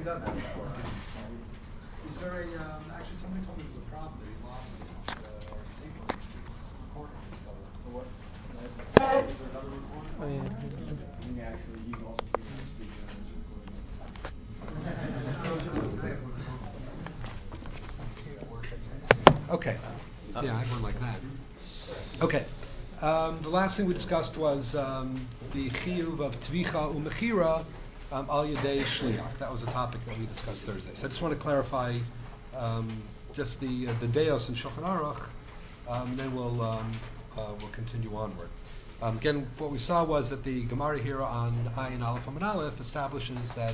done that before. Is there actually somebody told me there's a problem that he lost or statement. His recording is still. For what? Is there another recording? Oh, yeah. I think actually he's also being a speaker on his recording. Okay. Yeah, I have one like that. Okay. The last thing we discussed was the chiyuv of tvicha umechira al yedei shliach. That was a topic that we discussed Thursday. So I just want to clarify just the deos in Shulchan Aruch, and then we'll continue onward. Again, what we saw was that the Gemara here on Ayin Aleph Amud Aleph establishes that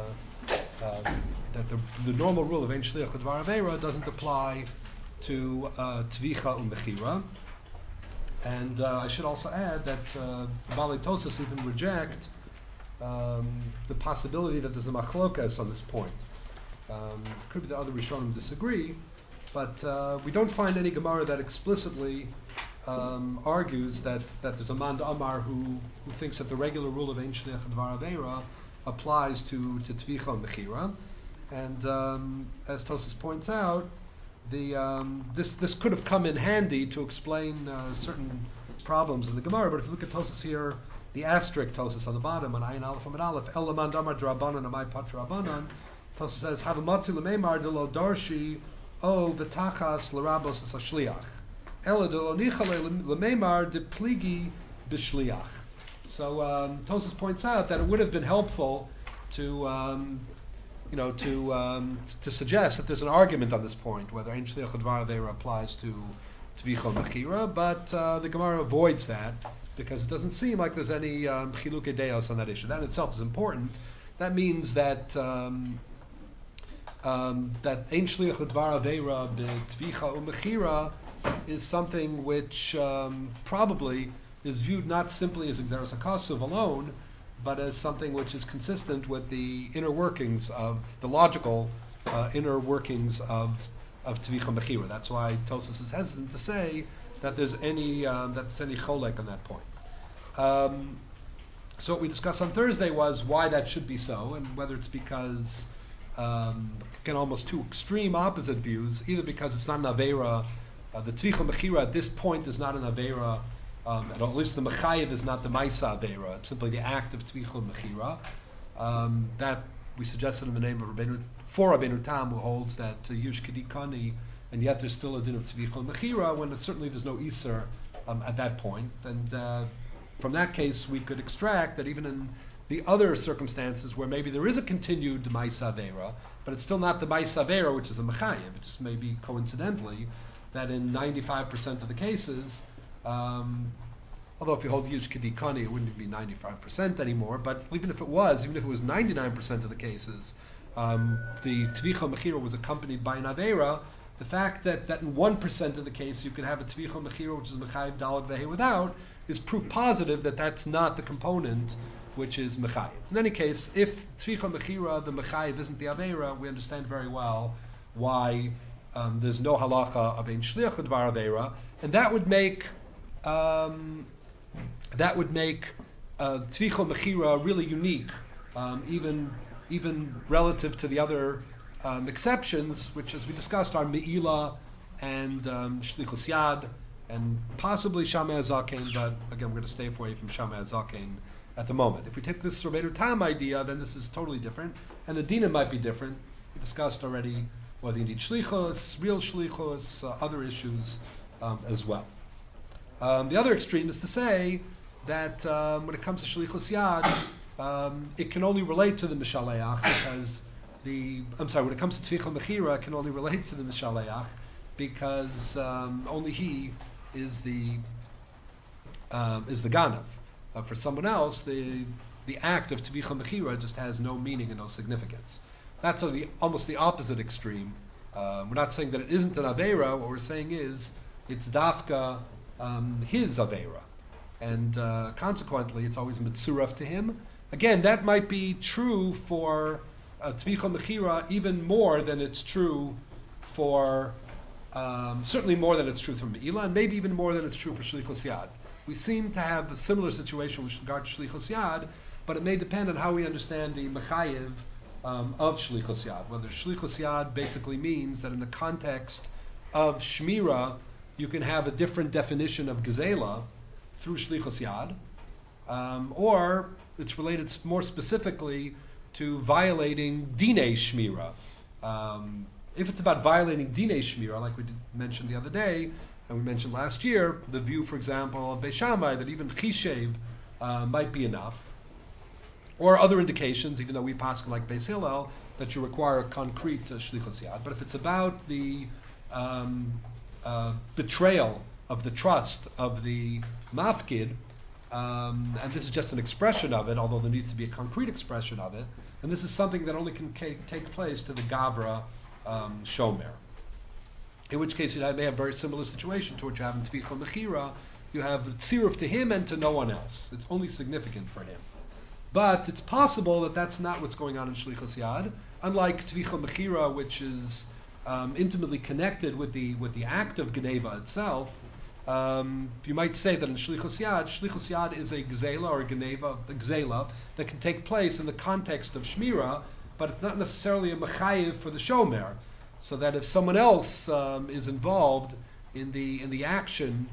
that the normal rule of Ein Shliach L'Dvar Aveira doesn't apply to Tvicha Umechira. And I should also add that Balei Tosas even reject the possibility that there's a machlokas on this point. Could be that other Rishonim disagree, but we don't find any Gemara that explicitly argues that there's a man Amar who thinks that the regular rule of Ein Shliach L'Dvar Aveira applies to Tvicha Umechira. And as Tosas points out, this could have come in handy to explain certain problems in the Gemara. But if you look at Tosas here, the asterisk Tosas on the bottom on Ayin Aleph Amud Aleph, Elaman Damar Drabanan Amai Patra Abanan, Tosas says Havamatzi Lemeimar Delo Darshi O Betachas Larabos Sashliach Ela Delo Nichale Lemeimar De Pligi Bishliach. So Tosas points out that it would have been helpful to suggest that there's an argument on this point, whether Ein Shliach L'Dvar Aveira applies to Tvicha Mechira, but the Gemara avoids that because it doesn't seem like there's any Chilukei Deos on that issue. That in itself is important. That means that that Ein Shliach L'Dvar Aveira b'Tvicha Umechira is something which probably is viewed not simply as Exeris HaKasuv alone, but as something which is consistent with the inner workings of the logical inner workings of Tvicha Mechira. That's why Tosas is hesitant to say that there's any cholek on that point. So what we discussed on Thursday was why that should be so, and whether it's because again almost two extreme opposite views, either because it's not an aveira, the Tvicha Mechira at this point is not an aveira. At least the Mechayev is not the Maisa Aveira, it's simply the act of Tvicha Mechira. That we suggested in the name of Rabbeinu Tam, who holds that Yush Kedikani, and yet there's still a din of Tvicha Mechira, when certainly there's no Iser at that point. And from that case, we could extract that even in the other circumstances where maybe there is a continued Maisa Aveira, but it's still not the Maisa Aveira, which is the Mechayev, it just may be coincidentally that in 95% of the cases, although if you hold Yush Kedikani, it wouldn't be 95% anymore, but even if it was 99% of the cases, the Tvicha Mechira was accompanied by an Aveira, the fact that in 1% of the case you could have a Tvicha Mechira, which is Mechayev Dalad Vehe without, is proof positive that that's not the component which is Mechayev. In any case, if Tvicha Mechira, the Mechayev, isn't the Aveira, we understand very well why there's no halacha of Ein Shliach L'Dvar Aveira, and that would make Tvicha Mechira really unique, even relative to the other exceptions, which, as we discussed, are Me'ila and Shlichus Yad, and possibly Shamei Zaken, but again, we're going to stay away from Shamei Zaken at the moment. If we take this Rabbeinu Tam idea, then this is totally different, and the Dina might be different. We discussed already whether you need Shlichus, real Shlichus, other issues as well. The other extreme is to say that when it comes to Shlichus Yad, it can only relate to the Mishaleach because when it comes to Tvicha Mechira, it can only relate to the Mishaleach because only he is the Ganav. For someone else, the act of Tvicha Mechira just has no meaning and no significance. That's almost the opposite extreme. We're not saying that it isn't an Aveira. What we're saying is it's Dafka his Aveira. And consequently, it's always Mitzuraf to him. Again, that might be true for Tvicha Mechira even more than it's true for, certainly more than it's true for Me'ila, and maybe even more than it's true for Shlichus Yad. We seem to have a similar situation with regard to Shlichus Yad, but it may depend on how we understand the Mechayev of Shlichus Yad. Whether Shlichus Yad basically means that in the context of Shmira, you can have a different definition of Gezela through Shlichus Yad, or it's related more specifically to violating Dinei Shmira. If it's about violating Dinei Shmira, like we mentioned the other day, and we mentioned last year, the view, for example, of Beis Shammai, that even Chishev might be enough, or other indications, even though we pass like Beis Hillel, that you require a concrete Shlichus Yad. But if it's about the betrayal of the trust of the mafkid, and this is just an expression of it, although there needs to be a concrete expression of it, and this is something that only can take place to the Gavra Shomer. In which case you may have a very similar situation to what you have in Tvicha Mechira. You have tziruf to him and to no one else. It's only significant for him. But it's possible that that's not what's going on in Shlichus Yad. Unlike Tvicha Mechira, which is intimately connected with the act of Geneva itself, you might say that in Shlichus Yad is a Gzela or a Geneva, a Gzela, that can take place in the context of Shmira, but it's not necessarily a Mechayiv for the Shomer. So that if someone else is involved in the action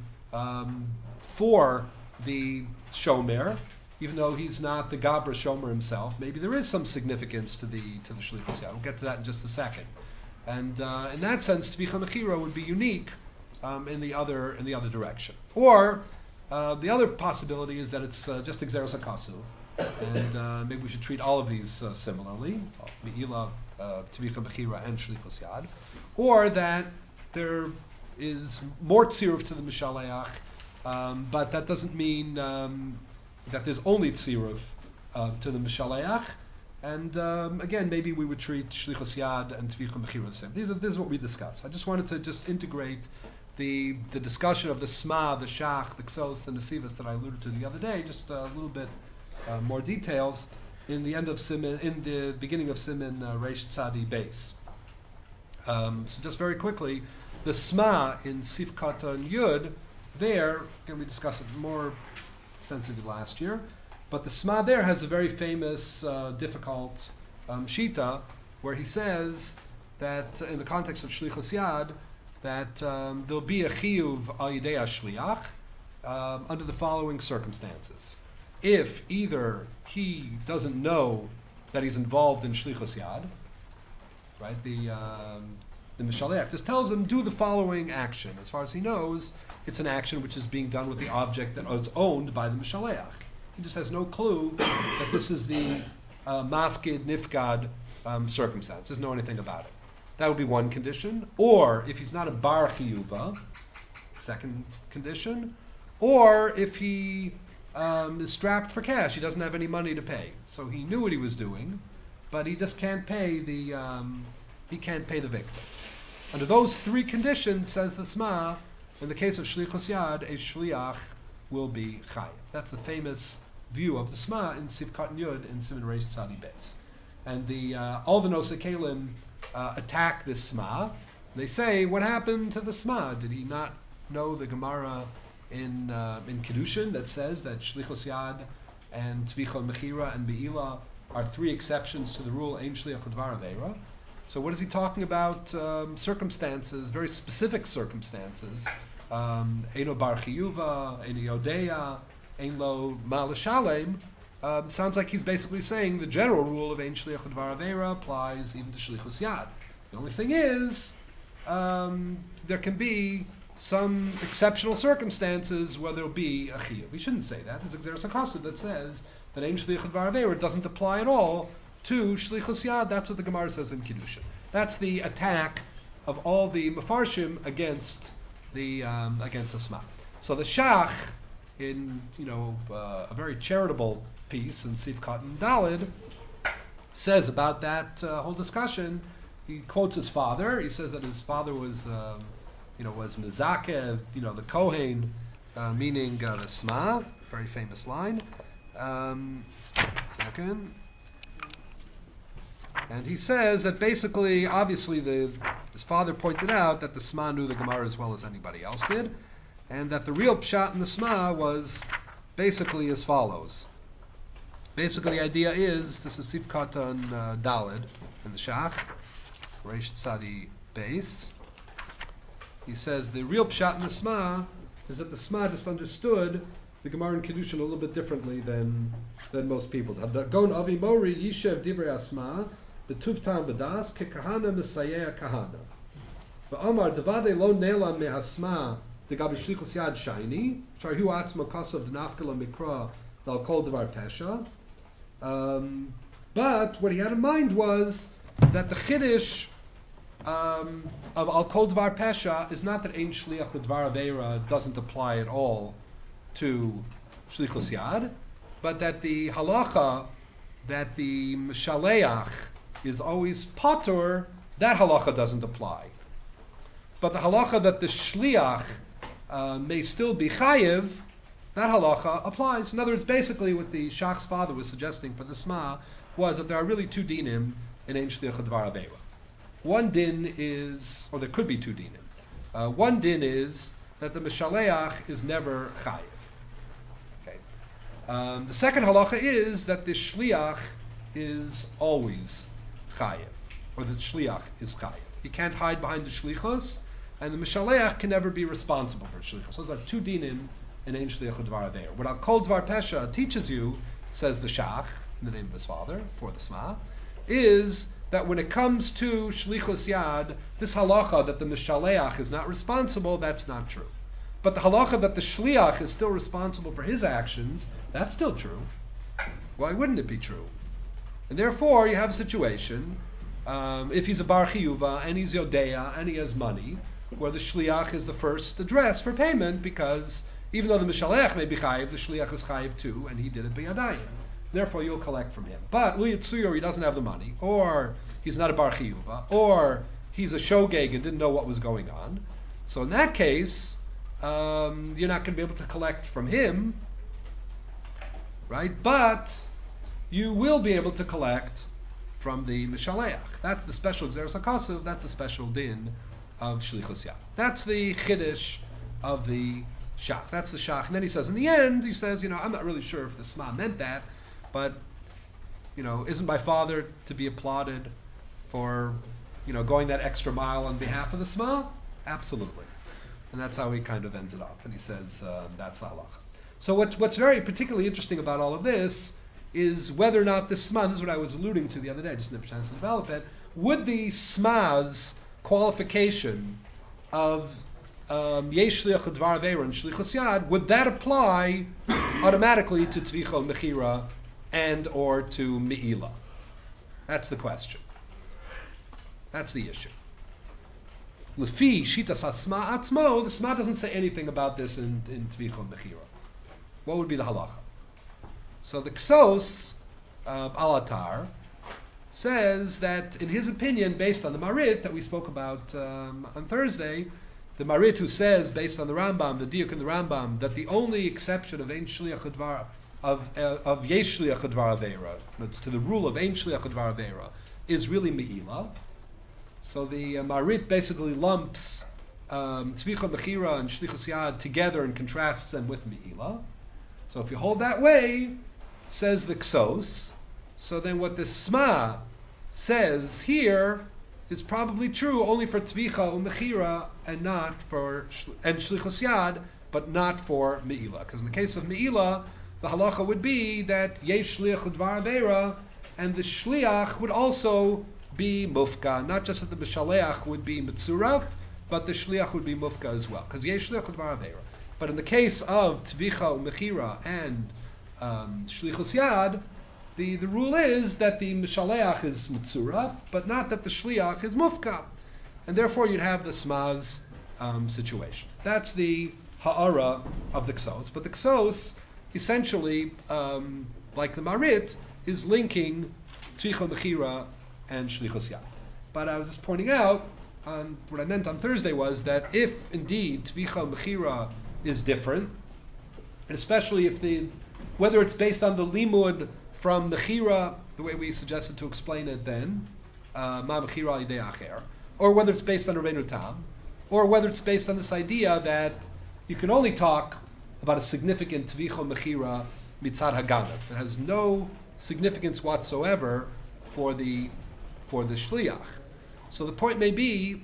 for the Shomer, even though he's not the Gabra Shomer himself, maybe there is some significance to the Shlichus Yad. We'll get to that in just a second. And in that sense, Tvicha Mechira would be unique in the other direction. Or the other possibility is that it's just Exeris HaKasuv, and maybe we should treat all of these similarly, Me'ila, Tvicha Mechira, and Shlichus Yad. Or that there is more tziruf to the Mishaleach, but that doesn't mean that there's only tziruf to the Mishaleach. And again, maybe we would treat Shlichus Yad and Tvicha Mechira the same. This is what we discuss. I just wanted to just integrate the discussion of the Sma, the Shach, the Ksos, the Nesivas that I alluded to the other day, just a little bit more details in the end of Siman, in the beginning of Siman Reish Tzadi Beis. So just very quickly, the Sma in Sif Katan Yud, there, again we discussed it more extensively last year, but the Sma there has a very famous, difficult Shita, where he says that in the context of Shlichus Yad, that there'll be a chiyuv al yidei shliach under the following circumstances. If either he doesn't know that he's involved in Shlichus Yad, right? The Mishaleach just tells him, do the following action. As far as he knows, it's an action which is being done with the object that is owned by the Mishaleach. He just has no clue that this is the mafkid, nifgad circumstance. Doesn't know anything about it. That would be one condition. Or if he's not a bar chiyuva, second condition. Or if he is strapped for cash, he doesn't have any money to pay. So he knew what he was doing, but he just can't pay the victim. Under those three conditions, says the Sma, in the case of Shlichus Yad, a shliach will be chayav. That's the famous view of the Sma in Sivkat Yud in Siman Reish Tzadi Beis. And all the Nosei Kelim attack this Sma. They say, what happened to the Sma? Did he not know the Gemara in Kedushin that says that Shlichus Yad and Tvicha Mechira and Be'ila are three exceptions to the rule Ein Shliach L'Dvar Aveira? So what is he talking about? Circumstances, very specific circumstances. Eino bar chiyuva, eino yodeya, ein lo ma l'shalem. Sounds like he's basically saying the general rule of ein shliach l'dvar aveira applies even to shlichus yad. The only thing is, there can be some exceptional circumstances where there'll be a chiyuv. We shouldn't say that. There's Exeris HaKasuv that says that ein shliach l'dvar aveira doesn't apply at all to Shlichus Yad. That's what the Gemara says in Kiddushin. That's the attack of all the Mefarshim against the Sma. So the Shach, in a very charitable piece in Sif Katan Dalid, says about that whole discussion. He quotes his father. He says that his father was Mizakeh, the Kohen, meaning the Sma. Very famous line. Second. And he says that basically, obviously, his father pointed out that the Sma knew the Gemara as well as anybody else did, and that the real pshat in the Sma was basically as follows. Basically, the idea is, this is Sifkata and Dalid in the Shach, Reish Tzadi Beis. He says the real pshat in the Sma is that the Sma just understood the Gemara in Kiddushin a little bit differently than most people. Gon Avi Mori Yishev Divrei Asma B'tuv Tam B'das Kekahana Mesayeh Kahana. V'Amar Devade Lo Nelam Mehasma Degabi Shlichus Yad Shaini Sharhu Atzma Kasav D'Nafkala Mikra Dal Kol Devar Pesha. But what he had in mind was that the Chiddush of Al Kol Dvar Pesha is not that Ein Shliach L'Dvar Aveira doesn't apply at all to Shlichus Yad, but that the halacha that the Mishaleach is always patur, that halacha doesn't apply. But the halacha that the Shliach may still be chayiv, that halacha applies. In other words, basically what the Shach's father was suggesting for the Sma was that there are really two dinim in Ein Shliach L'Dvar Aveira. One din is, or there could be two dinim. One din is that the Mishaleach is never chayiv. Okay. The second halacha is that the Shliach is always chayiv, or the Shliach is chayiv. You can't hide behind the Shlichus, and the Mishaleach can never be responsible for Shlichus. Those are two dinim in Ein Shliach L'Dvar Aveira. What Al Kol Dvar Pesha teaches you, says the Shach, in the name of his father, for the Sma, is that when it comes to Shlichus Yad, this halacha that the Mishaleach is not responsible, that's not true. But the halacha that the Shliach is still responsible for his actions, that's still true. Why wouldn't it be true? And therefore, you have a situation, if he's a Bar Chiyuva, and he's Yodea, and he has money, where the Shliach is the first address for payment, because even though the Mishaleach may be chayiv, the Shliach is chayiv too, and he did it b'yadayim. Therefore, you'll collect from him. But Lu Yitzuyur, he doesn't have the money, or he's not a Bar Chiyuva, or he's a shogeg and didn't know what was going on. So in that case, you're not going to be able to collect from him, right? But you will be able to collect from the Mishaleach. That's the special Gzeres HaKasuv, that's the special din of Shlichus Yad. That's the Chiddush of the Shach. That's the Shach. And then he says, in the end, he says, I'm not really sure if the Sma meant that, but, isn't my father to be applauded for, going that extra mile on behalf of the Sma? Absolutely. And that's how he kind of ends it off. And he says, that's halacha. So what's very particularly interesting about all of this is whether or not the Sma, this is what I was alluding to the other day, I just never had a chance to develop it, would the Sma's qualification of Yesh Shliach L'Dvar Aveira and Shlichus Yad, would that apply automatically to Tvicha Mechira and or to Me'ila? That's the question. That's the issue. Lefi Shitas HaSma Atzmo, the Sma doesn't say anything about this in Tvicha Mechira. What would be the halacha? So the Ksos, Alatar, says that in his opinion, based on the Marit that we spoke about on Thursday, the Marit who says, based on the Rambam, the Diuk in the Rambam, that the only exception of Ein Shliach L'Dvar of Yesh Shliach L'Dvar Aveira, to the rule of Ein Shliach L'Dvar Aveira, is really Me'ila. So the Marit basically lumps Tzvicha Mechira and Shlichus Yad together and contrasts them with Me'ila. So if you hold that way, says the Ksos, so then what the Sma says here is probably true only for Tvicha or Mechira and not for Shlichus Yad, but not for Me'ila. Because in the case of Me'ila, the halacha would be that Yesh Shliach L'Dvar Aveira, and the Shliach would also be Mufka. Not just that the Mishaleach would be Mitzuraf, but the Shliach would be Mufka as well. Because Yesh Shliach L'Dvar Aveira. But in the case of Tvicha or Mechira and Shlichus Yad, the rule is that the Mishaleach is Mitzuraf, but not that the Shliach is Mufka. And therefore you'd have the Sma's situation. That's the Ha'ara of the Ksos. But the Ksos, essentially, like the Marit, is linking Tvicha Mechira and Shlichus Yad. But I was just pointing out, what I meant on Thursday was that if indeed Tvicha Mechira is different, and especially if whether it's based on the limud from Mechira, the way we suggested to explain it then, Ma Mechira al Yidei Acher, or whether it's based on Rabbeinu Tam, or whether it's based on this idea that you can only talk about a significant Tvicha Mechira mitzad Haganav. It has no significance whatsoever for the shliach. So the point may be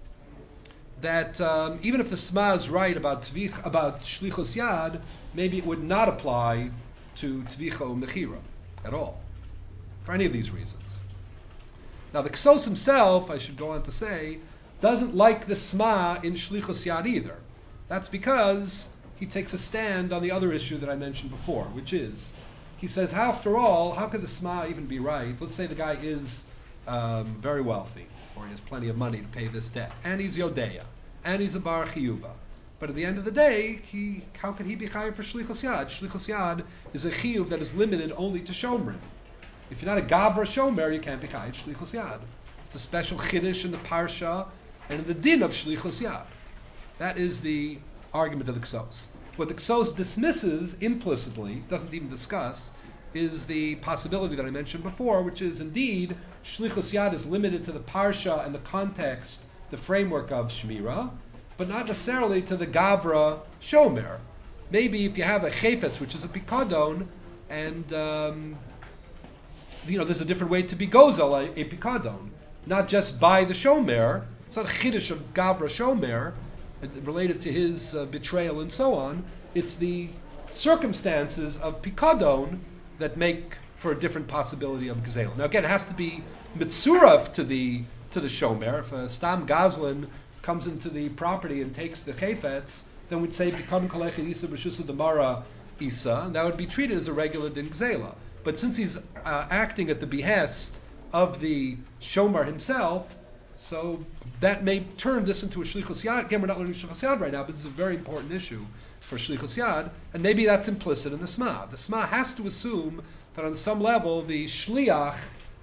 that even if the Sma is right about shlichus yad, maybe it would not apply to tvicha or mechira at all, for any of these reasons. Now the Ksos himself, I should go on to say, doesn't like the Sma in shlichus yad either. That's because he takes a stand on the other issue that I mentioned before, which is, he says, after all, how could the Sma even be right? Let's say the guy is very wealthy, or he has plenty of money to pay this debt, and he's Yodeya, and he's a Bar Chiyuva. But at the end of the day, how can he be chayav for Shlichus Yad? Shlichus Yad is a chiyuv that is limited only to Shomrim. If you're not a Gavra Shomer, you can't be chayav Shlichus Yad. It's a special chiddush in the Parsha and in the din of Shlichus Yad. That is the argument of the Ksos. What the Ksos dismisses implicitly, doesn't even discuss, is the possibility that I mentioned before, which is indeed Shlichus Yad is limited to the Parsha and the context, the framework of Shmira, but not necessarily to the Gavra Shomer. Maybe if you have a Chefetz, which is a Pikadon, and there's a different way to be Gozel, a Pikadon, not just by the Shomer. It's not a Chiddush of Gavra Shomer, related to his betrayal and so on. It's the circumstances of Pikadon that make for a different possibility of Gzeil. Now again, it has to be Mitzurav to the Shomer. If a Stam Gazlan comes into the property and takes the Chefetz, then we'd say Pikadon Kalech Isa B'Shusa Damara Isa, and that would be treated as a regular Din Gzeila. But since he's acting at the behest of the Shomer himself, so that may turn this into a Shlichus Yad. Again, we're not learning Shlichus Yad right now, but this is a very important issue for Shlichus Yad, and maybe that's implicit in the Sma. The Sma has to assume that on some level the Shliach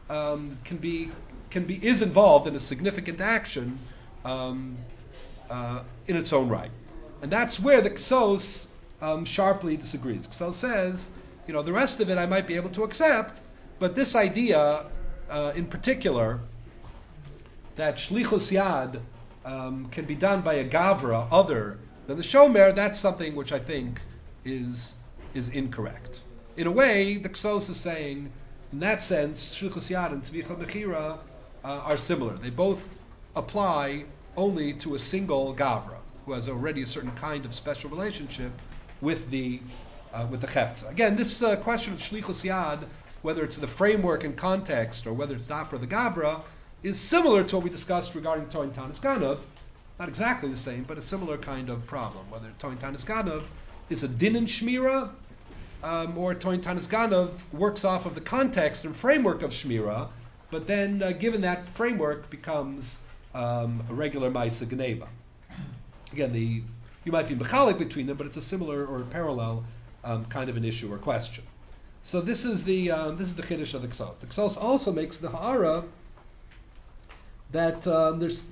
is involved in a significant action in its own right. And that's where the Ksos sharply disagrees. Ksos says, the rest of it I might be able to accept, but this idea in particular, that Shlichus Yad can be done by a Gavra other than the Shomer, that's something which I think is incorrect. In a way, the Ksos is saying, in that sense, Shlichus Yad and Tvicha Mechira are similar. They both apply only to a single Gavra, who has already a certain kind of special relationship with the Chefza. Again, this question of Shlichus Yad, whether it's the framework and context or whether it's Dafra the Gavra, is similar to what we discussed regarding Toin Tanis Ganav. Not exactly the same, but a similar kind of problem. Whether Toin Tanis Ganav is a din in Shmira, or Toin Tanis Ganav works off of the context and framework of Shmira, but then given that framework becomes a regular Maisa Geneva. Again, you might be mechalik between them, but it's a similar or a parallel kind of an issue or question. So this is the chiddush of the Ksos. The Ksos also makes the ha'ara that there's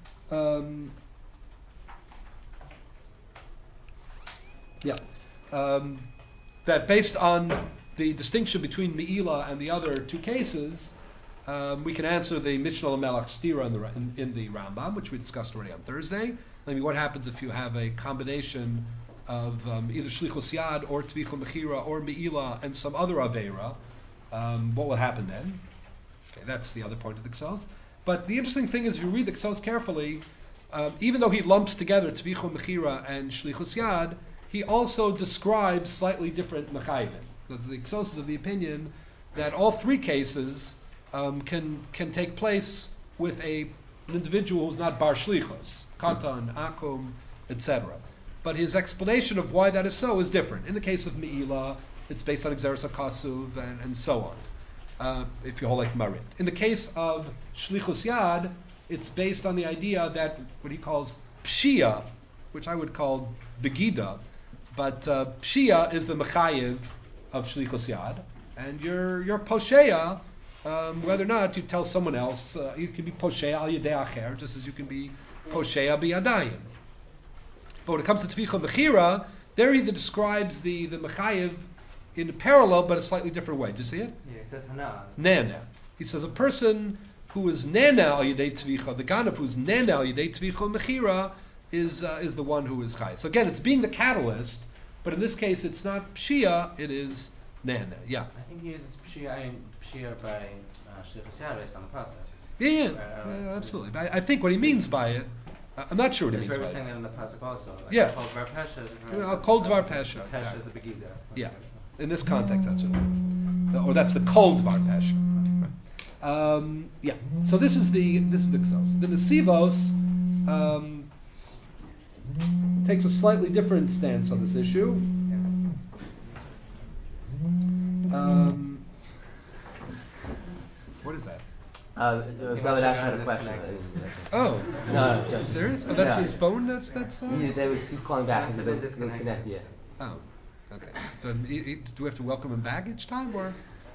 that based on the distinction between Me'ila and the other two cases, we can answer the Mishnah Melech Stira in the Rambam, which we discussed already on Thursday. I mean, what happens if you have a combination of either Shlichus Yad or Tvicha Mechira or Me'ila and some other Aveira? What will happen then? Okay, that's the other point of the Ksos. But the interesting thing is, if you read the Ksos carefully, even though he lumps together Tvicha Mechira and Shlichus Yad, he also describes slightly different Mechayvin. Because the Ksos is of the opinion that all three cases can take place with an individual who's not Bar Shlichus, Katan, Akum, etc. But his explanation of why that is so is different. In the case of Me'ila, it's based on Exeris HaKasuv and so on, if you hold like Marit. In the case of Shlichus Yad, it's based on the idea that what he calls Pshia, which I would call Begida, but Pshia is the Mechayiv of Shlichus Yad, and your Posheya, whether or not you tell someone else, you can be Posheya al Yedei Acher, just as you can be Posheya b'Yadayim. But when it comes to Tvicha Mechira, there he describes the Mechayiv in a parallel but a slightly different way. Do you see it? Yeah, it says Hana. Nana. He says a person who is Nana al Yedei Tvicha, the Ganav who's Nana al Yedei Tvicha Mechira, is the one who is Chay. So again, it's being the catalyst, but in this case it's not Pshia, it is Yeah. I think he uses pshia by shlichus yad based on the process. Yeah, absolutely. But I think what he means by it, I'm not sure what he means by We're saying it. that in the pasuk also. Like Yeah. Kol dvar pesha is Kol dvar pesha. Pesha is a begida. Yeah. In this context, that's what it means. Or that's the kol dvar pesha. Yeah. So this is the Ksos. The Nesivos takes a slightly different stance on this issue. What is that? David Asher had a question. Oh. No, just Serious? Oh, that's his phone. That's. He's calling back. He's a bit disconnected. Yeah. Oh. Okay. So do we have to welcome him back each time, or?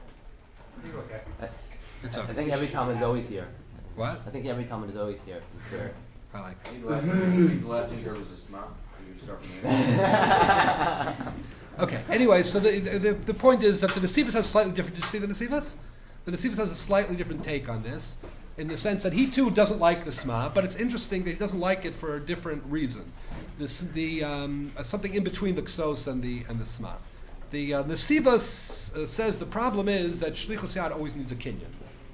It's okay. I think every Talmud is always here. What? I think every Talmud is always here. He's there. I like it. The last thing here was a smile. You start from there. Okay. Anyway, so the point is that the Nesivos has slightly different. Did you see the Nesivos? The Nesivos has a slightly different take on this, in the sense that he too doesn't like the Sma, but it's interesting that he doesn't like it for a different reason. Something in between the Ksos and the Sma. The Nesivos says the problem is that Shlichus Yad always needs a kinyan.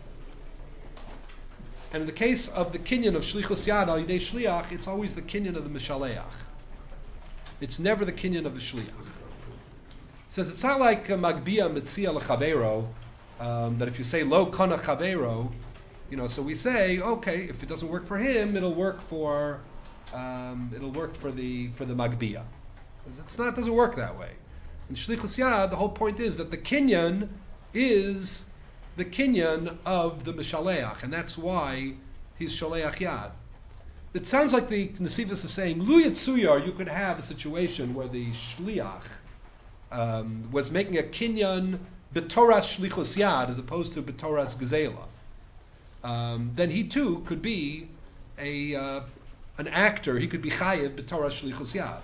And in the case of the kinyan of Shlichus Yad al Yidei Shliach, it's always the kinyan of the Mishaleach. It's never the kinyan of the Shliach. It says it's not like Magbia Mitzia L'Chavero, that if you say Lo Kana Chavero, so we say, okay, if it doesn't work for him, it'll work for the Magbia. It doesn't work that way. In Shlichus Yad, the whole point is that the kinyan is the kinyan of the Mishaleach, and that's why he's Shaleach Yad. It sounds like the Nesivos is saying, Lu Yitzuyar, you could have a situation where the Shliach was making a kinyan b'toras Shlichus Yad as opposed to b'toras Gezela. Then he too could be an actor. He could be chayiv b'toras Shlichus Yad.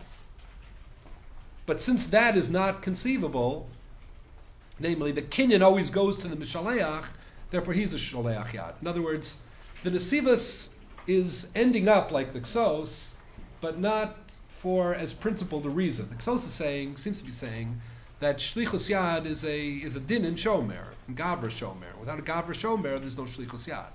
But since that is not conceivable, namely the kinyan always goes to the Mishaleach, therefore he's a Shaleach Yad. In other words, the Nesivos is ending up like the Ksos, but not for as principled a reason. The Ksos seems to be saying that Shlichus Yad is a din in Shomer, in Gavra Shomer. Without a Gavra Shomer, there's no Shlichus Yad.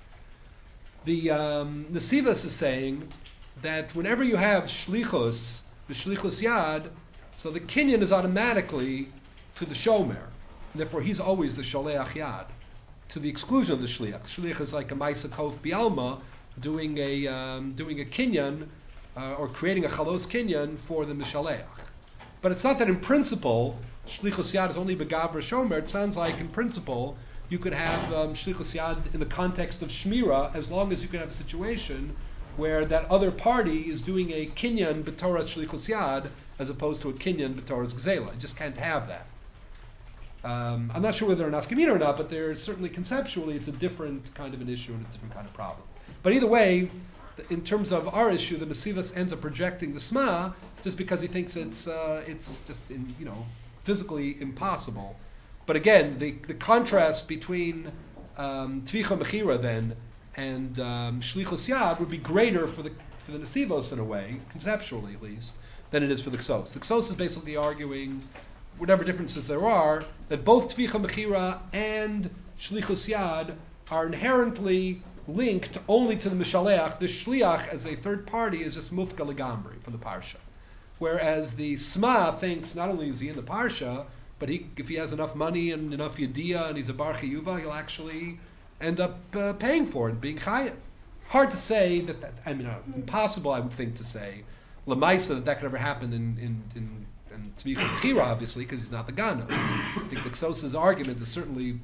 The Nesivos is saying that whenever you have Shlichus, the Shlichus Yad, so the kinyan is automatically to the Shomer. And therefore he's always the Shaleach Yad, to the exclusion of the Shliach. Shliach is like a Maisa Kof Bialma, doing a kinyan, or creating a Chalos kinyan for the Mishaleach. But it's not that in principle, Shlichus Yad is only Begavra Shomer. It sounds like in principle, you could have Shlichus Yad in the context of Shmira, as long as you can have a situation where that other party is doing a kinyan b'toras Shlichus Yad, as opposed to a kinyan b'toras Gzela. You just can't have that. I'm not sure whether they're enough community or not, but there's certainly conceptually it's a different kind of an issue and it's a different kind of problem. But either way, in terms of our issue, the Nesivos ends up projecting the Sma just because he thinks it's just physically impossible. But again, the contrast between Tvicha Mechira then and Shlichus Yad would be greater for the Nesivos in a way, conceptually at least, than it is for the Ksos. The Ksos is basically arguing, whatever differences there are, that both Tvicha Mechira and Shlichus Yad are inherently linked only to the Mishaleach. The Shliach as a third party is just Mufka Legambri from the Parsha. Whereas the Sma thinks not only is he in the Parsha, but if he has enough money and enough Yediyah and he's a Bar Chiyuva, he'll actually end up paying for it, being Chayev. Hard to say impossible I would think to say, Lamaisa, that could ever happen in Tzvicha Mechira, obviously, because he's not the Gana. I think the Ksos' argument is certainly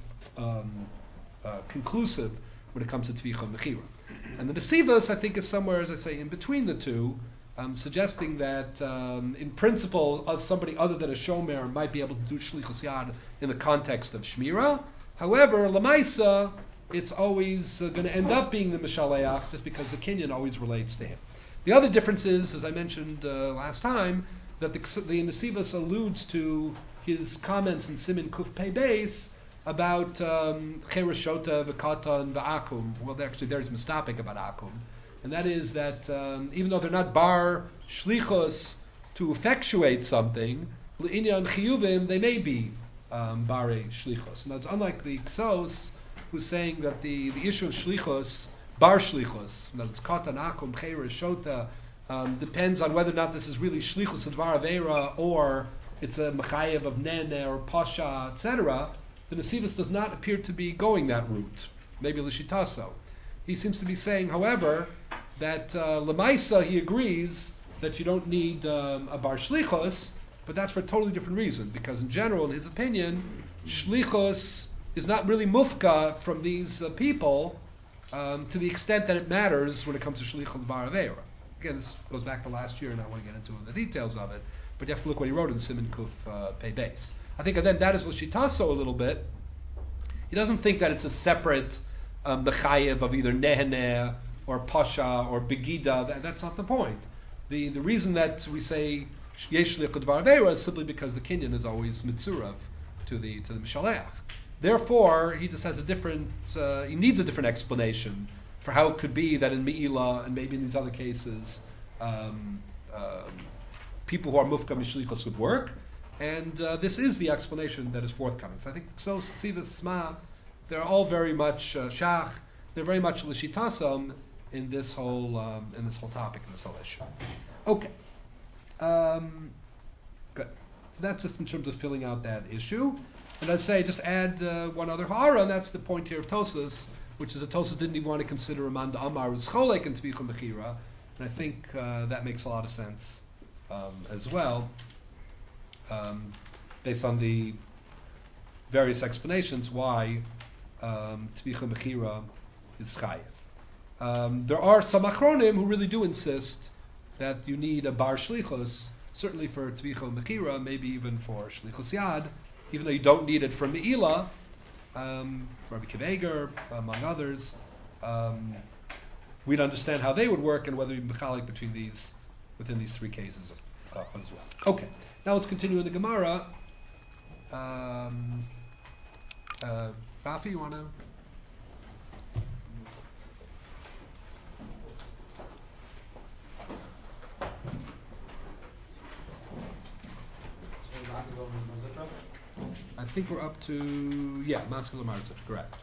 conclusive when it comes to Tvicha Mechira. And the Nesivos, I think, is somewhere, as I say, in between the two, suggesting that in principle somebody other than a Shomer might be able to do Shlichus Yad in the context of Shmira. However, Lamaisa, it's always going to end up being the Mishaleach just because the kinyan always relates to him. The other difference is, as I mentioned last time, that the Nesivos alludes to his comments in Siman Kuf Pei Beis about Chereshota, V'kata, and V'akum. Well, actually, there's mistapik about Akum. And that is that even though they're not bar shlichus to effectuate something, l'inyan chiyuvim, they may be bare shlichus. Now it's unlike the Ksos, who's saying that the issue of shlichus, bar shlichus, that it's katan akum cheira shota, depends on whether or not this is really shlichus advar avera or it's a mechayev of nene or pasha, etc. The Nesivos does not appear to be going that route. Maybe l'shitaso. He seems to be saying, however, that lemaisa he agrees that you don't need a bar shlichus, but that's for a totally different reason. Because in general, in his opinion, shlichus is not really mufka from these people to the extent that it matters when it comes to shlichus bar avera. Again, this goes back to last year, and I want to get into the details of it. But you have to look what he wrote in Siman Kuf Pei Beis. I think then that is l'shitaso a little bit. He doesn't think that it's a separate mechayev of either neheneh or pasha or begida. That's not the point. The reason that we say yesh shlichut dvar avera is simply because the kinyan is always mitzurav to the mishaleach. Therefore, he just has a different. He needs a different explanation for how it could be that in Me'ilah and maybe in these other cases, people who are mufka mishlichus would work, and this is the explanation that is forthcoming. So I think so Sivas Sma, they're all very much shach. They're very much l'shitasam in this whole topic, in this whole issue. Okay, good. So that's just in terms of filling out that issue. And I'd say just add one other ha'ara, and that's the point here of Tosas, which is that Tosas didn't even want to consider Amanda Amar was cholek and Tzvicha Mechira, and I think that makes a lot of sense as well, based on the various explanations why Tzvicha Mechira is chayev. There are some achronim who really do insist that you need a bar shlichus, certainly for Tzvicha Mechira, maybe even for shlichus yad, even though you don't need it for Me'ilah. Rabbi Kiveger, among others, we'd understand how they would work and whether you mechalik within these three cases as well. Okay, now let's continue in the Gemara. Rafi, you want to? I think we're up to Maskil Marzah, correct.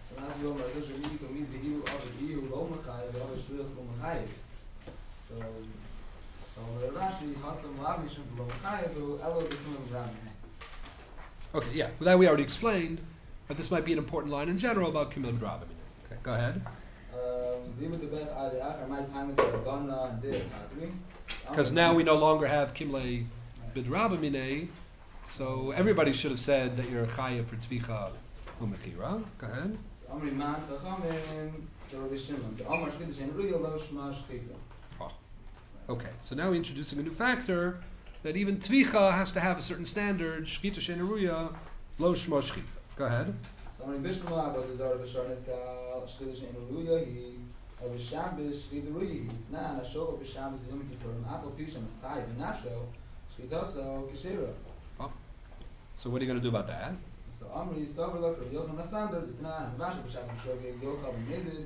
Okay, yeah. Well, that we already explained, but this might be an important line in general about Kimel Drabim. Okay, go ahead. Because now we no longer have Kimle Bidrabimine. So everybody should have said that you're a chayev for tzvicha u'mechira. Go ahead. Oh. Okay, so now we're introducing a new factor that even tzvicha has to have a certain standard. Shchita she'enaruya lo shma shchita. Go ahead. So what are you going to do about that? So Amri Sovelok Rabbi Yochanan Asander D'Tanan Havasha B'Shavim Shogeg Yochal B'Mezid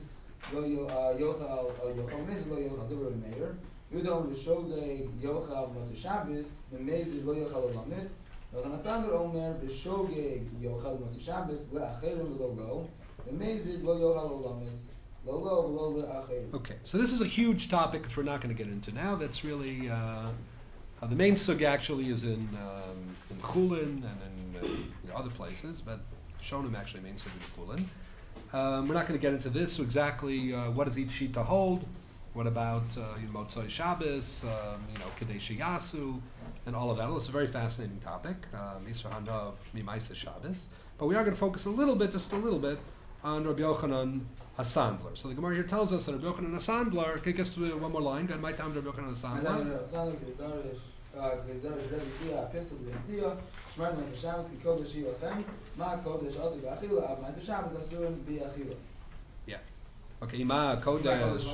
Yochal B'Mezid Lo Yochal Dibur Meir Yudom B'Shogeg Yochal Motzei Shabbos B'Mezid Lo Yochal Olamis Yochanan Asander Omer B'Shogeg Yochal Motzei Shabbos Le'Acherim Lo Lo B'Mezid Lo Yochal Olamis Lo Lo Lo Le'Acherim. Okay, so this is a huge topic which we're not going to get into now. That's really the main sug actually is in Chulin and in other places, but Shonim actually main sug in Chulin. We're not going to get into this. So exactly what does each shita hold? What about Motzei Shabbos, Kadesh Yasu, and all of that. Well, it's a very fascinating topic. Yisra Hana Mimaisa Shabbos. But we are going to focus just a little bit, on Rabbi Yochanan HaSandler. So the Gemara here tells us that Rabbi Yochanan HaSandler, okay, gets to one more line. Go ahead, my time, Rabbi Yochanan HaSandler. Yeah. Okay, Ima Kodesh.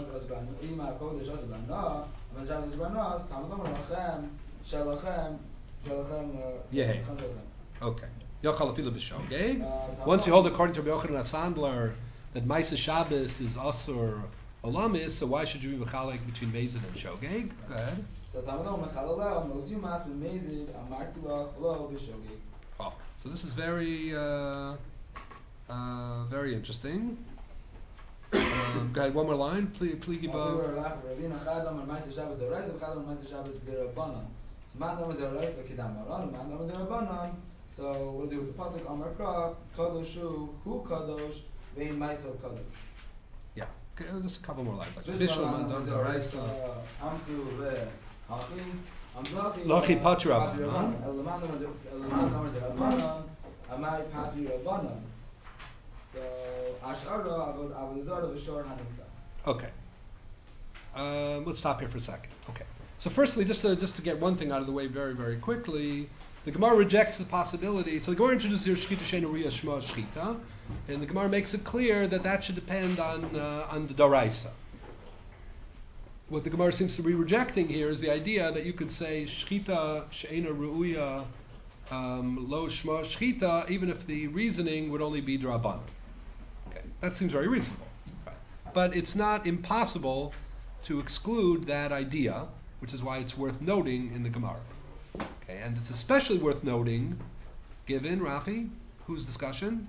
Yeah. Okay. Yochal afilu b'shogeg. Once you hold according to Rabbi Yochanan HaSandler that Maisa Shabbos is Asur Olamis, so why should you be mechalek between Mezid and Shogeg? Go ahead. So Oh, so this is very very interesting. Go ahead, one more line. Please give So we'll do with the pasuk Amar Kra Kadoshu Hu Kadosh Vein Maisel Kadosh. Yeah, okay, just a couple more lines. Like Just Bishul one Mandam line, Daraisa. Amtu Le Hachim Amzachi Lachi Patri Rabbanan. Amai Patri Rabbanan. So Ashara Avodah V'Shor Hanista. Okay. Let's stop here for a second. Okay. So firstly, just to get one thing out of the way very, very quickly, the Gemara rejects the possibility. So the Gemara introduces here Shchita Sheina Riyah Shma Shchita, and the Gemara makes it clear that should depend on the Daraisa. What the Gemara seems to be rejecting here is the idea that you could say Shchita Sheina Riyah Lo Shma Shchita, even if the reasoning would only be Drabanan. Okay, that seems very reasonable. Right. But it's not impossible to exclude that idea, which is why it's worth noting in the Gemara. Okay, and it's especially worth noting, given, Rafi, whose discussion?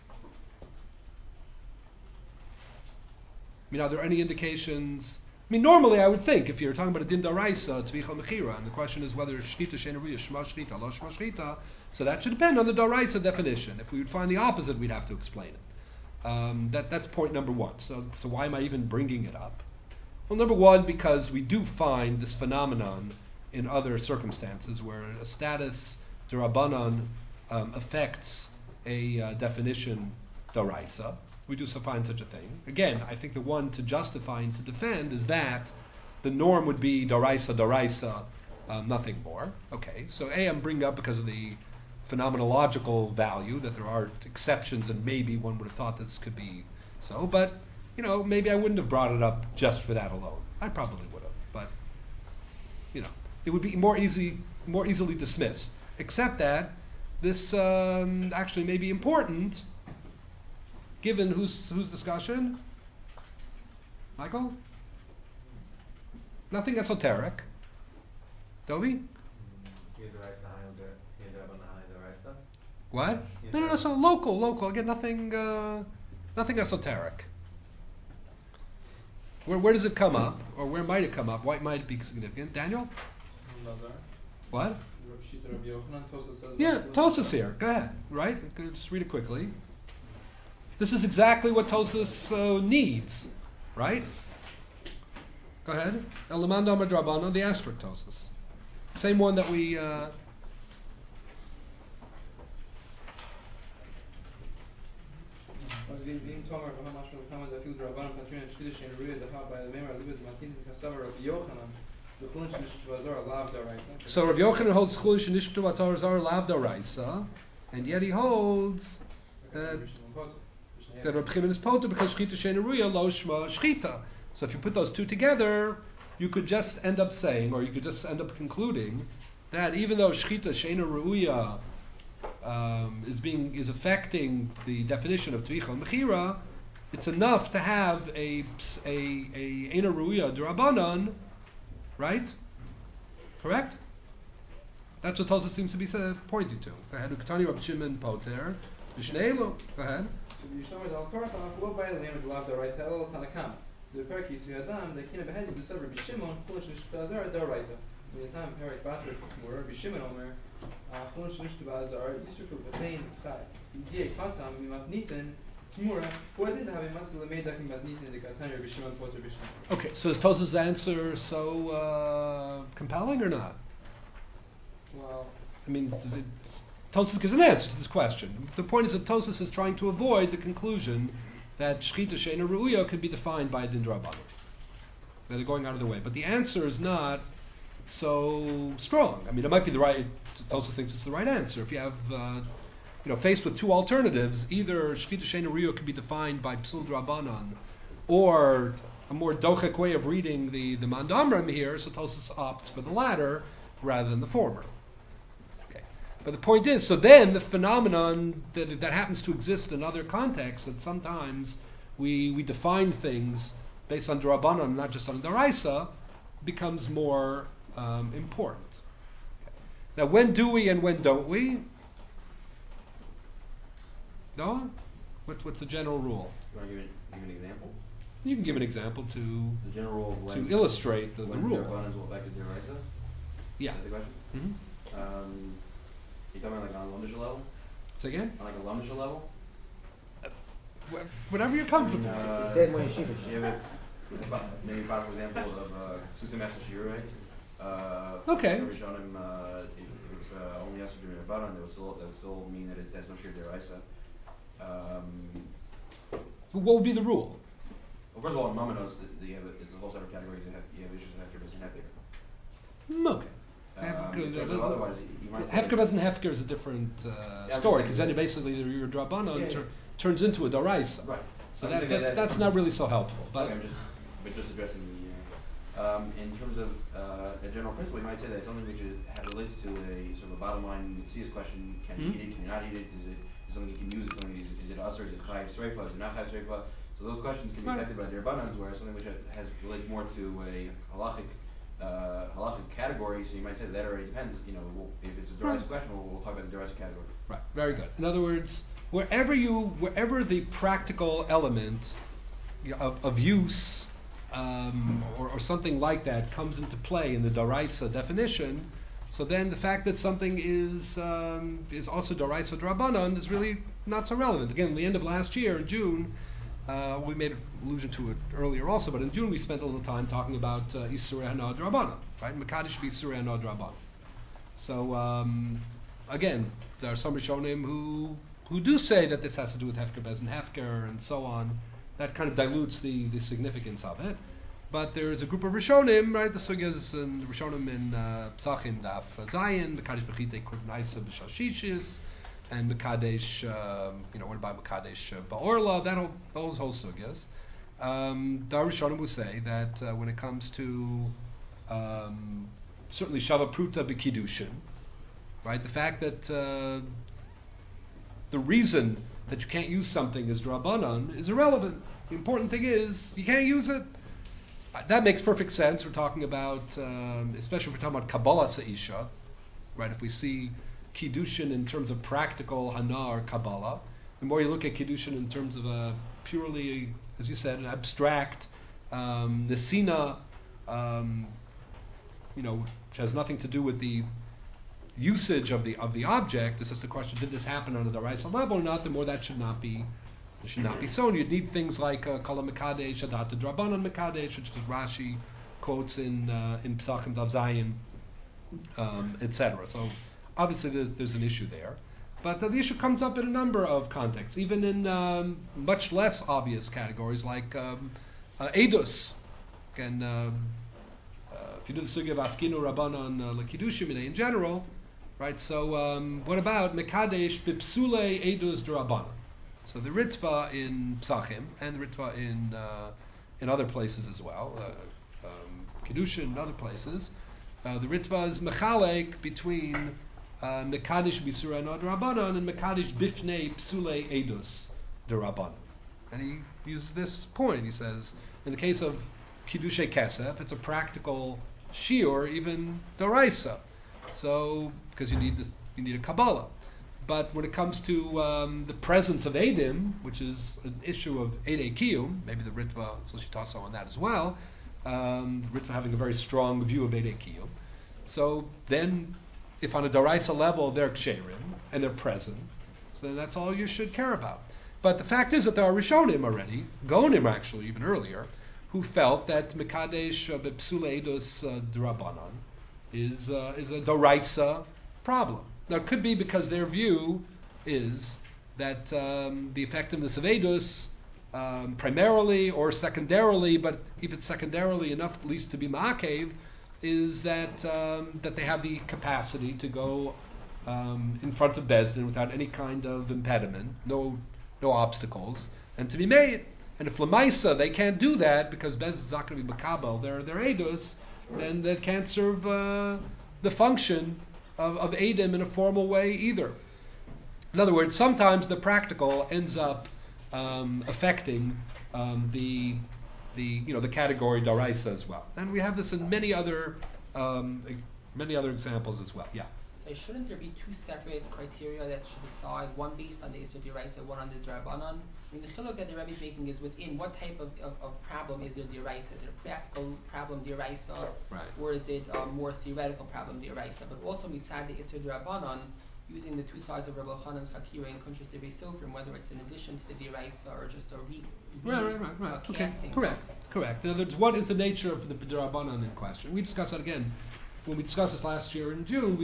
I mean, are there any indications? I mean, normally I would think, if you're talking about a din daraisa, tzvicha mechira, and the question is whether shchita sheina riyah, shma shchita, lo shma shchita, so that should depend on the daraisa definition. If we would find the opposite, we'd have to explain it. That's point number one. So why am I even bringing it up? Well, number one, because we do find this phenomenon in other circumstances where a status derabanan affects a definition daraisa. We do so find such a thing. Again, I think the one to justify and to defend is that the norm would be daraisa, nothing more. Okay, so I'm bringing up because of the phenomenological value that there are exceptions, and maybe one would have thought this could be so, but maybe I wouldn't have brought it up just for that alone. I probably would have, but it would be more easily dismissed. Except that this actually may be important, given whose discussion? Michael? Nothing esoteric. Dovi? What? No. So local. Again, nothing esoteric. Where does it come up, or where might it come up? Why might it be significant? Daniel? What? Yeah, Tosas here. Go ahead. Right? Just read it quickly. This is exactly what Tosas needs, right? Go ahead. Elamanda Amad Rabbana, the asterisk Tosas. Same one that we. So Rabbi Yochanan holds chulish nishktu atar zar lav daraisa, and yet he holds that Rabbi Chimen is poter because shchita sheina ruya lo shma shchita. So if you put those two together, you could just end up saying, or you could just end up concluding that even though shchita sheina ruya is affecting the definition of tvicha mechira, it's enough to have a eina ruya derabanan, right? Correct? That's what Tosas seems to be pointing to. Go ahead. Uktani Rabbi Shimon Poter. Vishneilu. Go ahead. Okay, so is Tosas' answer so compelling or not? Well, I mean, Tosas gives an answer to this question. The point is that Tosas is trying to avoid the conclusion that Shchita Sheina Ru'uya can be defined by a Din Drabanan. That are going out of the way. But the answer is not so strong. I mean, it might be the right, Tosas thinks it's the right answer. If you have, faced with two alternatives, either Shchita Sheina Ru'uya can be defined by Psul Drabanan, or a more dochek way of reading the Mandamram here, so Tosas opts for the latter rather than the former. But the point is, so then the phenomenon that happens to exist in other contexts, that sometimes we define things based on Darabanan, not just on Daraisa, becomes more important. Okay. Now, when do we and when don't we? No? What's the general rule? You want to give an example? You can give an example to The general rule of when, to illustrate the when rule. derabbanans will affect the deraisa? Yeah. Is that the question? Mm-hmm. You talking about like on a Lundisha level? Say again? On like a Lundisha level? Whatever you're comfortable with. He said when yeshiva. Yeah, but maybe for example of Susim Master Shiurei. Okay. If it's only has to do a button, that would still mean that it has no shir deraisa. What would be the rule? Well, first of all, in Mamanos, it's a whole separate category. You have issues of Hefker versus Hefker. Okay. In terms of otherwise, you might say Hefker versus Hefker is a different story, because then basically your drabbanon turns into a daraisa. Right. So I'm saying that's not really so helpful. But okay, but just addressing the in terms of a general principle, you might say that it's something which relates to a sort of a bottom line Mitzias question: can you eat it? Can you not eat it? Is it something you can use? Is it us or is it chayiv sreifa? Is it not chayiv sreifa? So those questions can be affected by derabbanans, whereas something which relates more to a halachic category. So you might say that already depends. If it's a derisa question, we'll talk about the derisa category. Right. Very good. In other words, wherever the practical element of use or something like that comes into play in the daraisa definition, so then the fact that something is also daraisa drabanan is really not so relevant. Again, at the end of last year in June, we made allusion to it earlier also, but in June we spent a little time talking about Isurei Hana Drabanan, right? Mekadosh Isurei Hana Drabanan. So again, there are some Rishonim who do say that this has to do with Hefker Bez and Hefker and so on. That kind of dilutes the significance of it. But there is a group of Rishonim, right? The sugyas and the Rishonim in Psachim Daf Zayin, the Kadesh Bechite Kurnaisa B'Shashishis, and the Kadesh, what about Kadesh Ba'orla? Those whole sugyas. The Rishonim will say that when it comes to certainly Shava Pruta B'Kiddushin, right? The fact that the reason that you can't use something as drabanan is irrelevant. The important thing is you can't use it. That makes perfect sense. We're talking about, especially if we're talking about Kabbalah Sa'isha, right? If we see Kiddushin in terms of practical Hana or Kabbalah, the more you look at Kiddushin in terms of a purely, as you said, an abstract Nesina, which has nothing to do with the usage of the object. It's just a question: did this happen on a daraisa level or not? The more that should not be so. And you'd need things like Kala Mekadesh, Adat Drabanan Mekadesh, which is Rashi quotes in Psachim Dav Zayin, etc. So obviously there's an issue there, but the issue comes up in a number of contexts, even in much less obvious categories like Eidos. Again, if you do the sugya of Afkinu Rabbanan L'Kiddushim in general, right? So what about Mekadesh Bipsule Eidos D'Rabbanan? So the Ritva in Psachim and the Ritva in other places as well, Kiddushin and other places, the Ritva is Mechalek between Mekadesh B'Surei Hana D'Rabbanan and Mekadesh Bifnei Psule Eidos D'Rabbanan. And he uses this point. He says, in the case of Kiddushay Kesef, it's a practical shiur, even Doraisa. So, because you need a Kabbalah. But when it comes to the presence of Eidim, which is an issue of Eidei Kiyum, maybe the Ritva, so she talks on that as well, Ritva having a very strong view of Eidei Kiyum. So then, if on a Doraisa level they're Ksherim, and they're present, so then that's all you should care about. But the fact is that there are Rishonim already, Gonim actually, even earlier, who felt that Mekadesh B'Psule Eidos D'Rabbanan is a Doraisa problem. Now it could be because their view is that the effectiveness of Eidos primarily or secondarily, but if it's secondarily enough at least to be Ma'akev, is that they have the capacity to go in front of Bezdin without any kind of impediment, no obstacles, and to be made. And if Lamaisa they can't do that because Bezdin is not going to be Makabel, they're Eidos, then that can't serve the function of Eidim in a formal way either. In other words, sometimes the practical ends up affecting the category Daraisa as well. And we have this in many other examples as well. Yeah. So shouldn't there be two separate criteria that should decide, one based on the Isser D'Oraisa, one on the D'Rabbanan? I mean, the chiluk that the Rebbe is making is within what type of problem is there D'Oraisa? Is it a practical problem D'Oraisa, Right. or is it a more theoretical problem D'Oraisa? But also mitzad the Isser D'Rabbanan, using the two sides of Rabbi Chanan's Chakira and Kuntres Debei Sofrim, whether it's in addition to the D'Oraisa or just a Right. Okay, casting. correct. In other words, what is the nature of the D'Rabbanan in question? We discussed that again when we discussed this last year in June.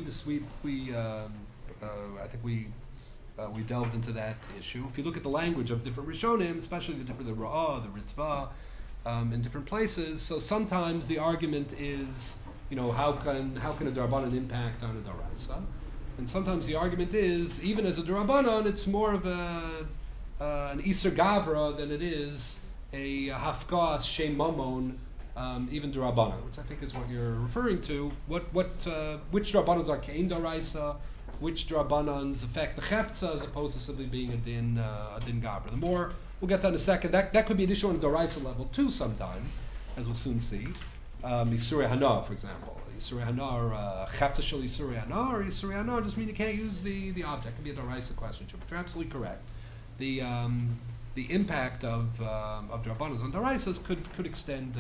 I think we delved into that issue. If you look at the language of different Rishonim, especially the Ra'ah, the Ritva, in different places, so sometimes the argument is, how can a D'Rabbanan impact on a D'Oraisa? And sometimes the argument is, even as a D'Rabbanan, it's more of an Iser Gavra than it is a Hafkas Shem Mamon, even D'Rabbanan, which I think is what you're referring to. Which D'Rabbanans are Kein D'Oraisa, which D'Rabbanans affect the Chefza as opposed to simply being a Din Gavra. The more, we'll get that in a second, that could be an issue on the D'Oraisa level too sometimes, as we'll soon see. Isurei Hana, for example. Isurei Hana, or Chefza Shel Isurei Hana, or Isurei Hana just mean you can't use the object. It could be a D'Oraisa question too, but you're absolutely correct. The impact of D'Rabbanans on D'Oraisas could extend,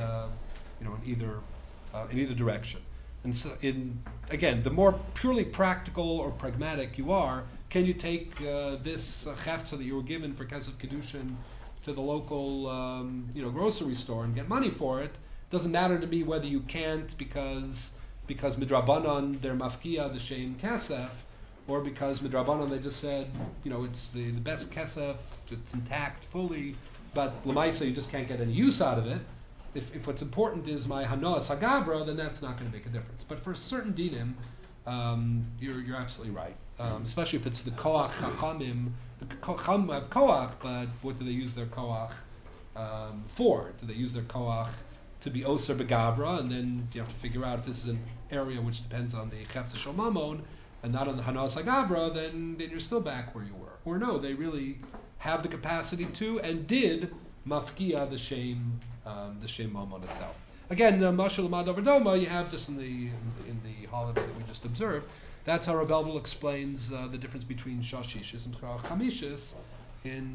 in either direction. And so, again, the more purely practical or pragmatic you are, can you take this chefza that you were given for Kesef Kedushin to the local, grocery store and get money for it? Doesn't matter to me whether you can't because midrabanan they're mafkia the shem kesef, or because midrabanan they just said, it's the best kesef, it's intact fully, but lemaisa you just can't get any use out of it. If what's important is my hanoas hagavra, then that's not going to make a difference. But for certain dinim, you're absolutely right. Especially if it's the koach chachamim. The chachamim have koach, but what do they use their koach for? Do they use their koach to be oser begavra? And then you have to figure out if this is an area which depends on the chefza shel mamon and not on the hanoas hagavra, then you're still back where you were. Or no, they really have the capacity to and did mafkia the shem mamon itself. Again, mashal mad overdoma, you have this in the holiday that we just observed. That's how Rabbi Elvel explains the difference between shashishis and chamishis in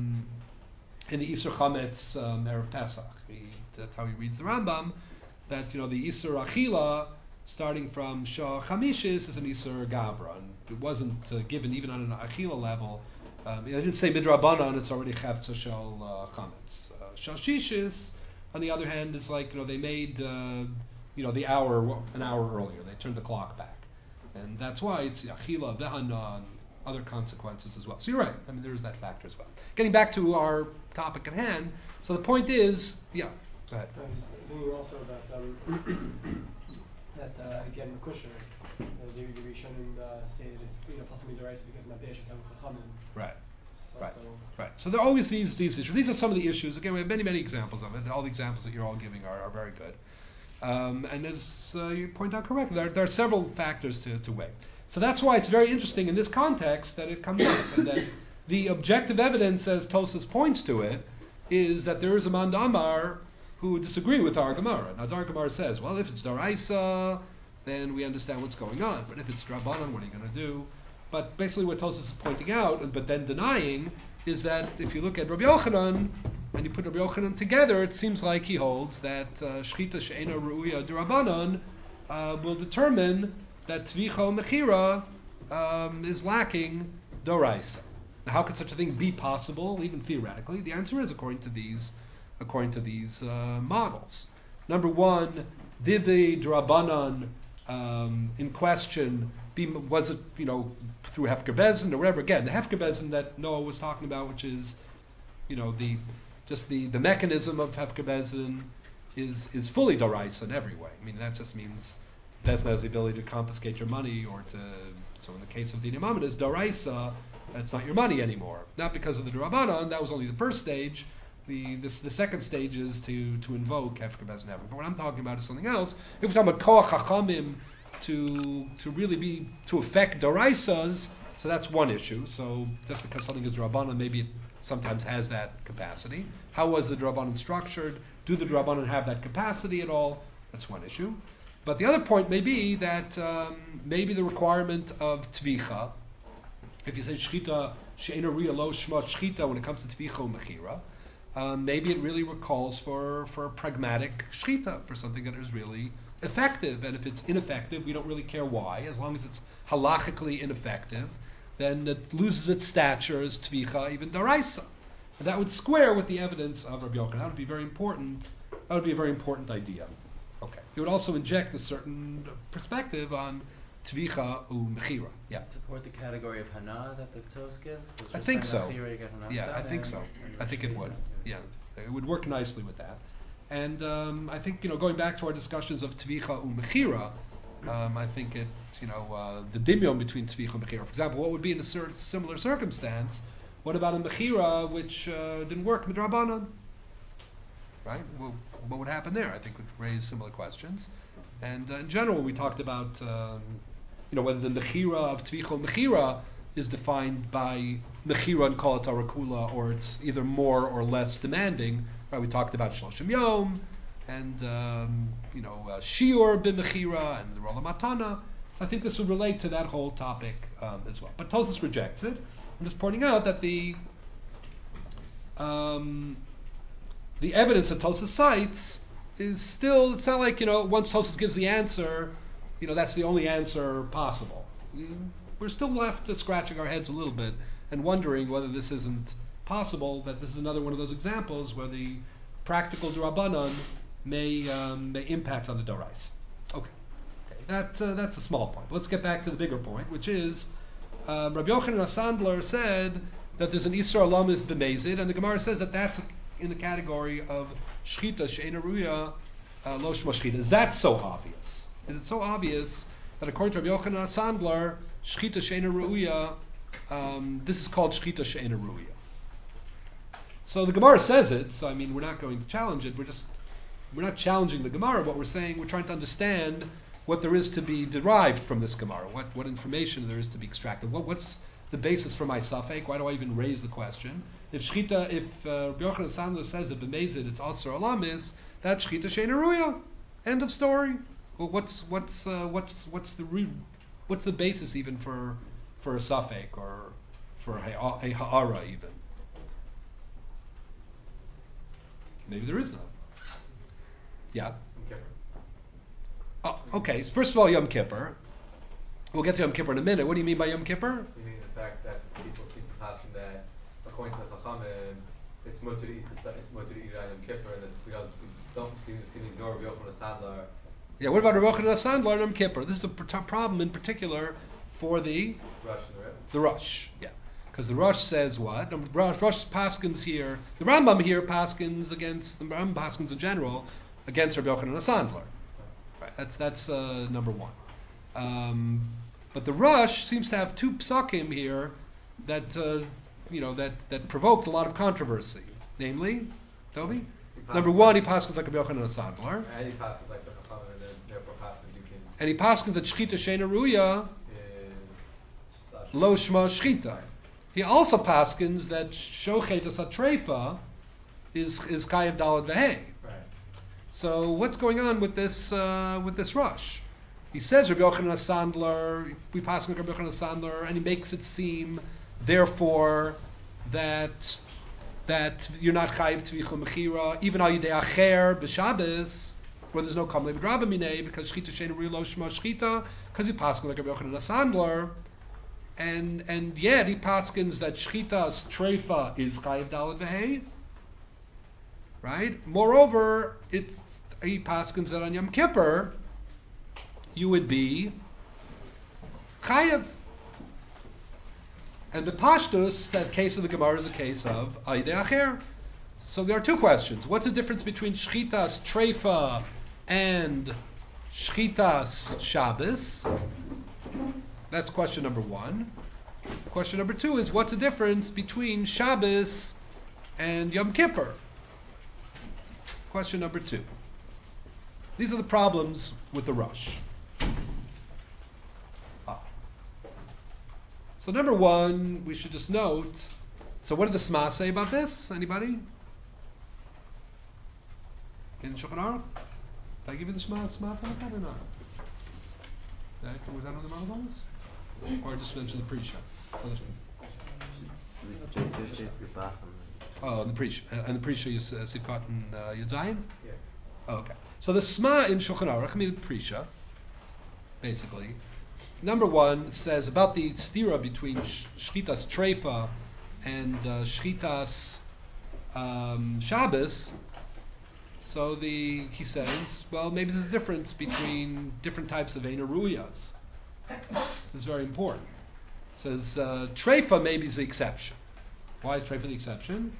the Isur Chametz Erev Pesach. That's how he reads the Rambam. That the Isur Achila, starting from Shah Chamishis, is an Isur Gavra, and it wasn't given even on an Achila level. I didn't say midrabanan; it's already Chavtza Shel Chametz. Shashishis, on the other hand, is like they made the hour an hour earlier. They turned the clock back, and that's why it's Achila Vehana and other consequences as well. So you're right. I mean, there is that factor as well. Getting back to our topic at hand. So the point is, go ahead. I'm just thinking also about that again, Kusher, the Rishonim say that it's possibly the rice because Mabeh should have Chachamim. Right. So, Right. So there are always these issues. These are some of the issues. Again, we have many examples of it. All the examples that you're all giving are very good. And as you point out correctly, there are several factors to weigh. So that's why it's very interesting in this context that it comes up, and that the objective evidence, as Tosas points to it, is that there is a man Amar who disagree with our Gemara. Now, our Gemara says, well, if it's Daraisa, then we understand what's going on. But if it's Drabanan, what are you going to do? But basically what Tosas is pointing out, but then denying, is that if you look at Rabbi Yochanan, and you put Rabbi Yochanan together, it seems like he holds that Shchita She'ena Ru'uya Durabanan will determine that Tvicha Mechira is lacking Doraisa. Now, how could such a thing be possible, even theoretically? The answer is according to these models. Number one, did the Drabanan in question was it through Hefker Bezin or whatever? Again, the Hefker Bezin that Noah was talking about, which is the mechanism of Hefker Bezin is fully Doraisa in every way. I mean, that just means Bezin has the ability to confiscate your money, so in the case of the Imam, is Doraisa, it's not your money anymore. Not because of the Drabanan, that was only the first stage. The second stage is to invoke Hefker Bezin. But what I'm talking about is something else. If we're talking about Koach Chachamim to really affect Doraisas, so that's one issue. So just because something is Drabanan, maybe it sometimes has that capacity. How was the Drabanan structured? Do the Drabanan have that capacity at all? That's one issue. But the other point may be that maybe the requirement of tvicha, if you say shchita she'ena riya lo shma shchita when it comes to tvicha umechira, maybe it really calls for a pragmatic shchita, for something that is really effective. And if it's ineffective, we don't really care why. As long as it's halachically ineffective, then it loses its stature as tvicha, even daraisa. And that would square with the evidence of Rabbi Yochanan. That would be very important. That would be a very important idea. Okay. It would also inject a certain perspective on tvicha u'mechira. Yeah. Support the category of hana that the Tos gives? I think so. Yeah, I think so. I think it would. Yeah, it would work nicely with that. And I think, going back to our discussions of tvicha u'mechira, I think it, the dimyon between tvicha and mechira. For example, what would be in a similar circumstance? What about a mechira which didn't work midrabanan? Right? Well, what would happen there? I think would raise similar questions. And in general, we talked about whether the mechira of tvicha mechira is defined by mechira and kol tarakula, or it's either more or less demanding. Right? We talked about shloshim yom and shiur b'mechira and the rola matana. So I think this would relate to that whole topic as well. But Tosfos rejects it. I'm just pointing out that the evidence that Tosfos cites is still, it's not like, once Tosfos gives the answer, that's the only answer possible. We're still left scratching our heads a little bit and wondering whether this isn't possible, that this is another one of those examples where the practical D'Rabbanan may impact on the Dorais. Okay. That's a small point. Let's get back to the bigger point, which is Rabbi Yochanan HaSandler said that there's an Isra Lamis b'mezid, and the Gemara says that that's in the category of Shchita she'ena ruya lo shma shchita. Is that so obvious? Is it so obvious that according to Rabbi Yochanan HaSandler, Shchita she'ena ruya, this is called Shchita she'ena ruya? So the Gemara says it, so we're not going to challenge it. We're not challenging the Gemara. What we're saying, we're trying to understand what there is to be derived from this Gemara, what information there is to be extracted. What's the basis for my safek? Why do I even raise the question? If Shchita, if Rabbi Yochanan HaSandler says that b'mezid it's Asr Alamis, that's Shchita she'ena ruya. End of story. Well, what's the basis even for a safek or for a ha'ara even? Maybe there is none. Yeah. Oh, okay. So first of all, Yom Kippur. We'll get to Yom Kippur in a minute. What do you mean by Yom Kippur? You mean the fact that people seem to pass from that, according to the Chachamim, it's mutter to eat on Yom Kippur, and that we don't seem to ignore Rabbi Yochanan HaSandler. Yeah. What about Rabbi Yochanan HaSandler and Yom Kippur? This is a problem in particular for the Rush and the Rebbe. The Rush. Yeah. Because the Rush says what? Rush paskins here. The Rambam here paskins against the Rambam paskins in general against Rabbi Yochanan HaSandler. Right. That's number one. But the Rush seems to have two psakim here that that provoked a lot of controversy. Namely, Toby? Number one, he paskins like Rabbi Yochanan HaSandler. And he paskins like the Chachamim, and then therefore paskins you can. And he paskins that Shchita she'ena ruya lo shma shchita. He also paskins that shochetas atreifa is kayev dalad v'hei. Right. So what's going on with this Rush? He says Rabbi Yochanan HaSandler, we paskin Rabbi Yochanan HaSandler, and he makes it seem, therefore, that you're not chayiv tvicha mechira, even al yidei acher b'Shabbos, where there's no kamlei b'draba minei, because shchita she'ena ruya lo shma shchita, because he paskin like Rabbi Yochanan HaSandler. And yet he paskins that shchitas treifa is chayiv dalad v'hei, right? Moreover, he paskins that on Yom Kippur you would be chayiv. And the pashtus, that case of the Gemara is a case of ayidei acher. So there are two questions. What's the difference between shchitas treifa and shchitas Shabbos? That's question number one. Question number two is, what's the difference between Shabbos and Yom Kippur? Question number two. These are the problems with the Rush. So number one, we should just note, so what did the Sma say about this? Anybody? In Shulchan Aruch? Did I give you the smart or not? Was that on the Malabonus? Or just mention the pre-show? Oh, and the pre-show. And the pre-show is Sivkot and Yudzayin? Yeah. Oh, okay. So the Sma in Shulchan Aruch, I mean pre-show, basically. Number one says about the stira between Shchitas Treifa and Shchitas Shabbos. So he says, well, maybe there's a difference between different types of Eina Ruyas. This is very important. It says Treifa maybe is the exception. Why is Treifa the exception?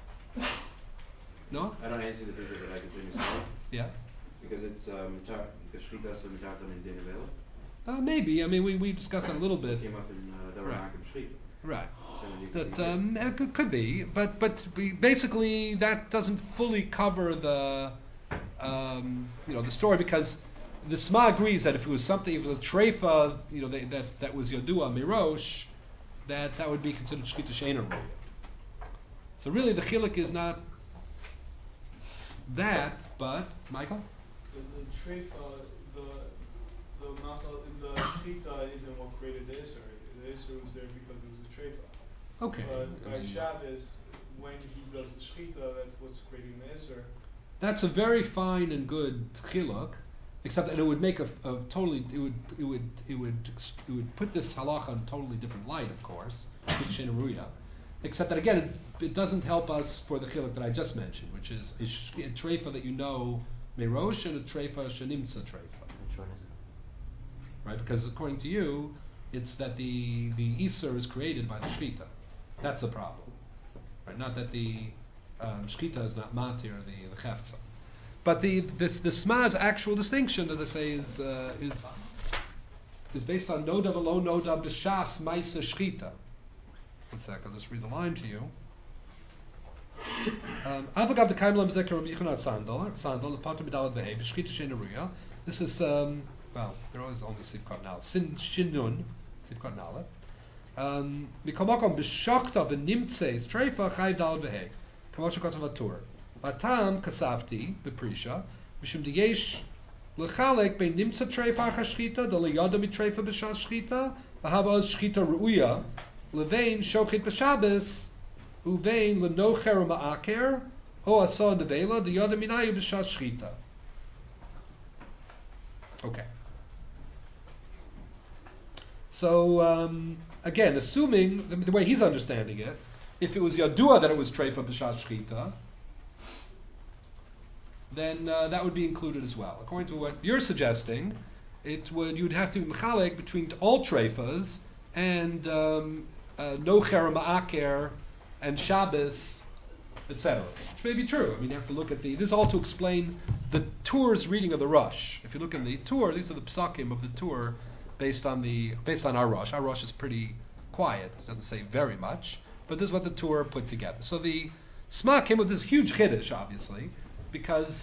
No? I don't answer the picture, but I can say myself. Yeah. Because it's because Shchitas and Mitatam in Din Avela. Maybe. I mean, we discussed that a little bit. Came up in Davar Right. Makim Shchit. Right. So That could be, but basically that doesn't fully cover the the story, because the Sma agrees that if it was something, it was a treifa, that was Yodua Mirosh, that would be considered Shchita Sheina Ruya. So really the chiluk is not that, but Michael. The treifa, the shchita isn't what created the Isser. The Isser was there because it was a treifa. Okay. But by Shabbos, when he does the shchita, that's what's creating the Isser. That's a very fine and good chiluk, except that it would make a totally, it would put this halacha in a totally different light, of course, Shchita Ruya. Except that again, it doesn't help us for the chiluk that I just mentioned, which is a treifa that you know merosh and a treifa shenimtza treifa. Right, because according to you, it's that the iser is created by the shchita. That's the problem, right? Not that the shchita is not matir the chefza. But the sma's actual distinction, as I say, is based on noda v'lo noda b'shas ma'isa shchita. One sec, I'll just read the line to you. Avagav the kaim lam zeker Rabbi Yochanan Sandal the pater b'dalad v'hei b'shchita sheina ruya. This is well, there is only Sivkot Nal. Shinun, Sivkot Nal. Mikomakom b'shakta v'nimtzeis treifa chai dal v'hei. Kamosha kotav atur. Batam kasafti b'prisha b'shum diyesh lechalek bein nimtza treifa chashchita d'liyada mitreifa b'shas shchita v'hava shchita ruya levein shochit b'shabes uvein lenocher ma'aker o asa nevela d'yada minayu b'shas shchita. Okay. So again, assuming the way he's understanding it, if it was Yadua that it was Treifa B'Shas Shchita, then that would be included as well. According to what you're suggesting, you'd have to be mechalek between all Treifas and Nocher Ma'aker and Shabbos, etc. Which may be true. I mean, you have to look at this is all to explain the Tur's reading of the Rush. If you look in the Tur, these are the psakim of the Tur based on our Rush. Our Rush is pretty quiet; it doesn't say very much, but this is what the Tur put together. So the Sma came with this huge chiddush, obviously, because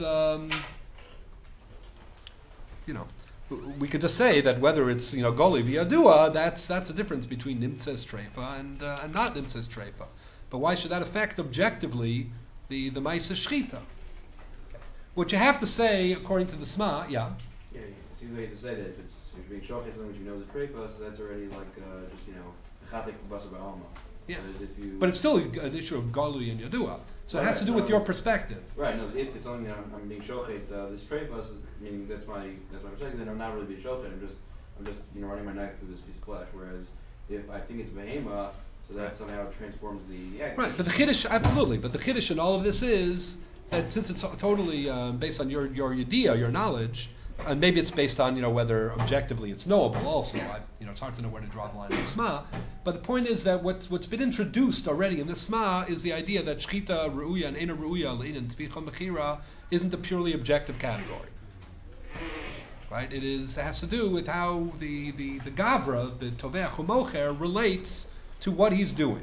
we could just say that whether it's Goli v'Yadua, that's a difference between Nimtzes Treifa and not Nimtzes Treifa. But why should that affect objectively the Maisa Shchita? What you have to say, according to the Sma, Yeah, it seems like you have to say that if you're being shochet, something which you know is a treifa, so that's already like just a chatik b'basa ba'alma. Yeah. If But it's still an issue of Galui and Yadua. So it has to do with your perspective. Right. No, if it's only I'm being shochet, this treifa, meaning that's my perspective, then I'm not really being shochet. I'm just running my knife through this piece of flesh. Whereas if I think it's behema, so that somehow transforms the egg. Right, but the Chiddush, absolutely. But the Chiddush in all of this is that since it's totally based on your idea, your knowledge, and maybe it's based on whether objectively it's knowable. Also, it's hard to know where to draw the line in the Sma. But the point is that what's been introduced already in the Sma is the idea that Shchita Ru'uya and Eina Ru'uya Le'inin Tzvicha Mechira isn't a purely objective category. Right? It has to do with how the Gavra, the Toveach U'Mocher, relates to what he's doing.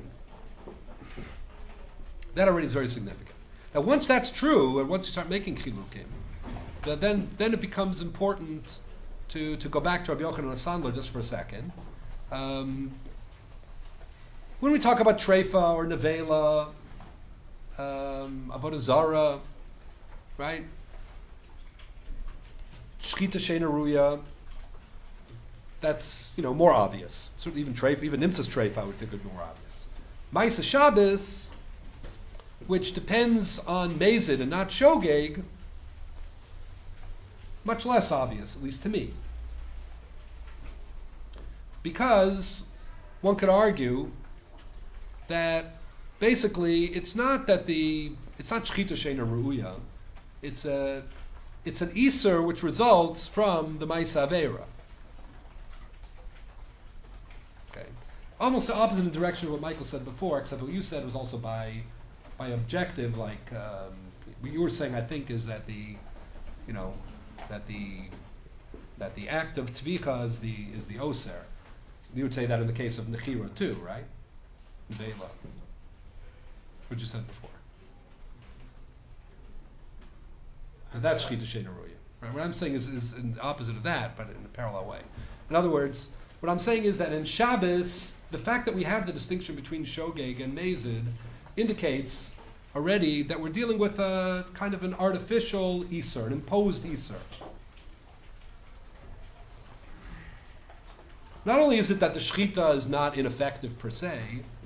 That already is very significant. Now, once that's true, and once you start making chilukim, then it becomes important to go back to Rabbi Yochanan Sandler just for a second. When we talk about treifa or nevela, avodah zara, right? Shchita Sheina Ruya, that's more obvious. Certainly even treif, even Nimtzas treif, I would think would be more obvious. Ma'isa Shabbos, which depends on Mazid and not Shogeg, much less obvious, at least to me. Because one could argue that basically it's not Shchita Sheina Ruya, it's an Iser which results from the Ma'isa Aveira. Okay. Almost the opposite in the direction of what Michael said before, except what you said was also by objective, like what you were saying, I think, is that the act of Tvicha is the Oser. You would say that in the case of Nechira too, right? Neveila. What you said before. And that's Shchita Sheina Ruya. Right? What I'm saying is in the opposite of that, but in a parallel way. In other words, what I'm saying is that in Shabbos, the fact that we have the distinction between Shogeg and Mazid indicates already that we're dealing with a kind of an artificial Iser, an imposed Iser. Not only is it that the Shechita is not ineffective per se,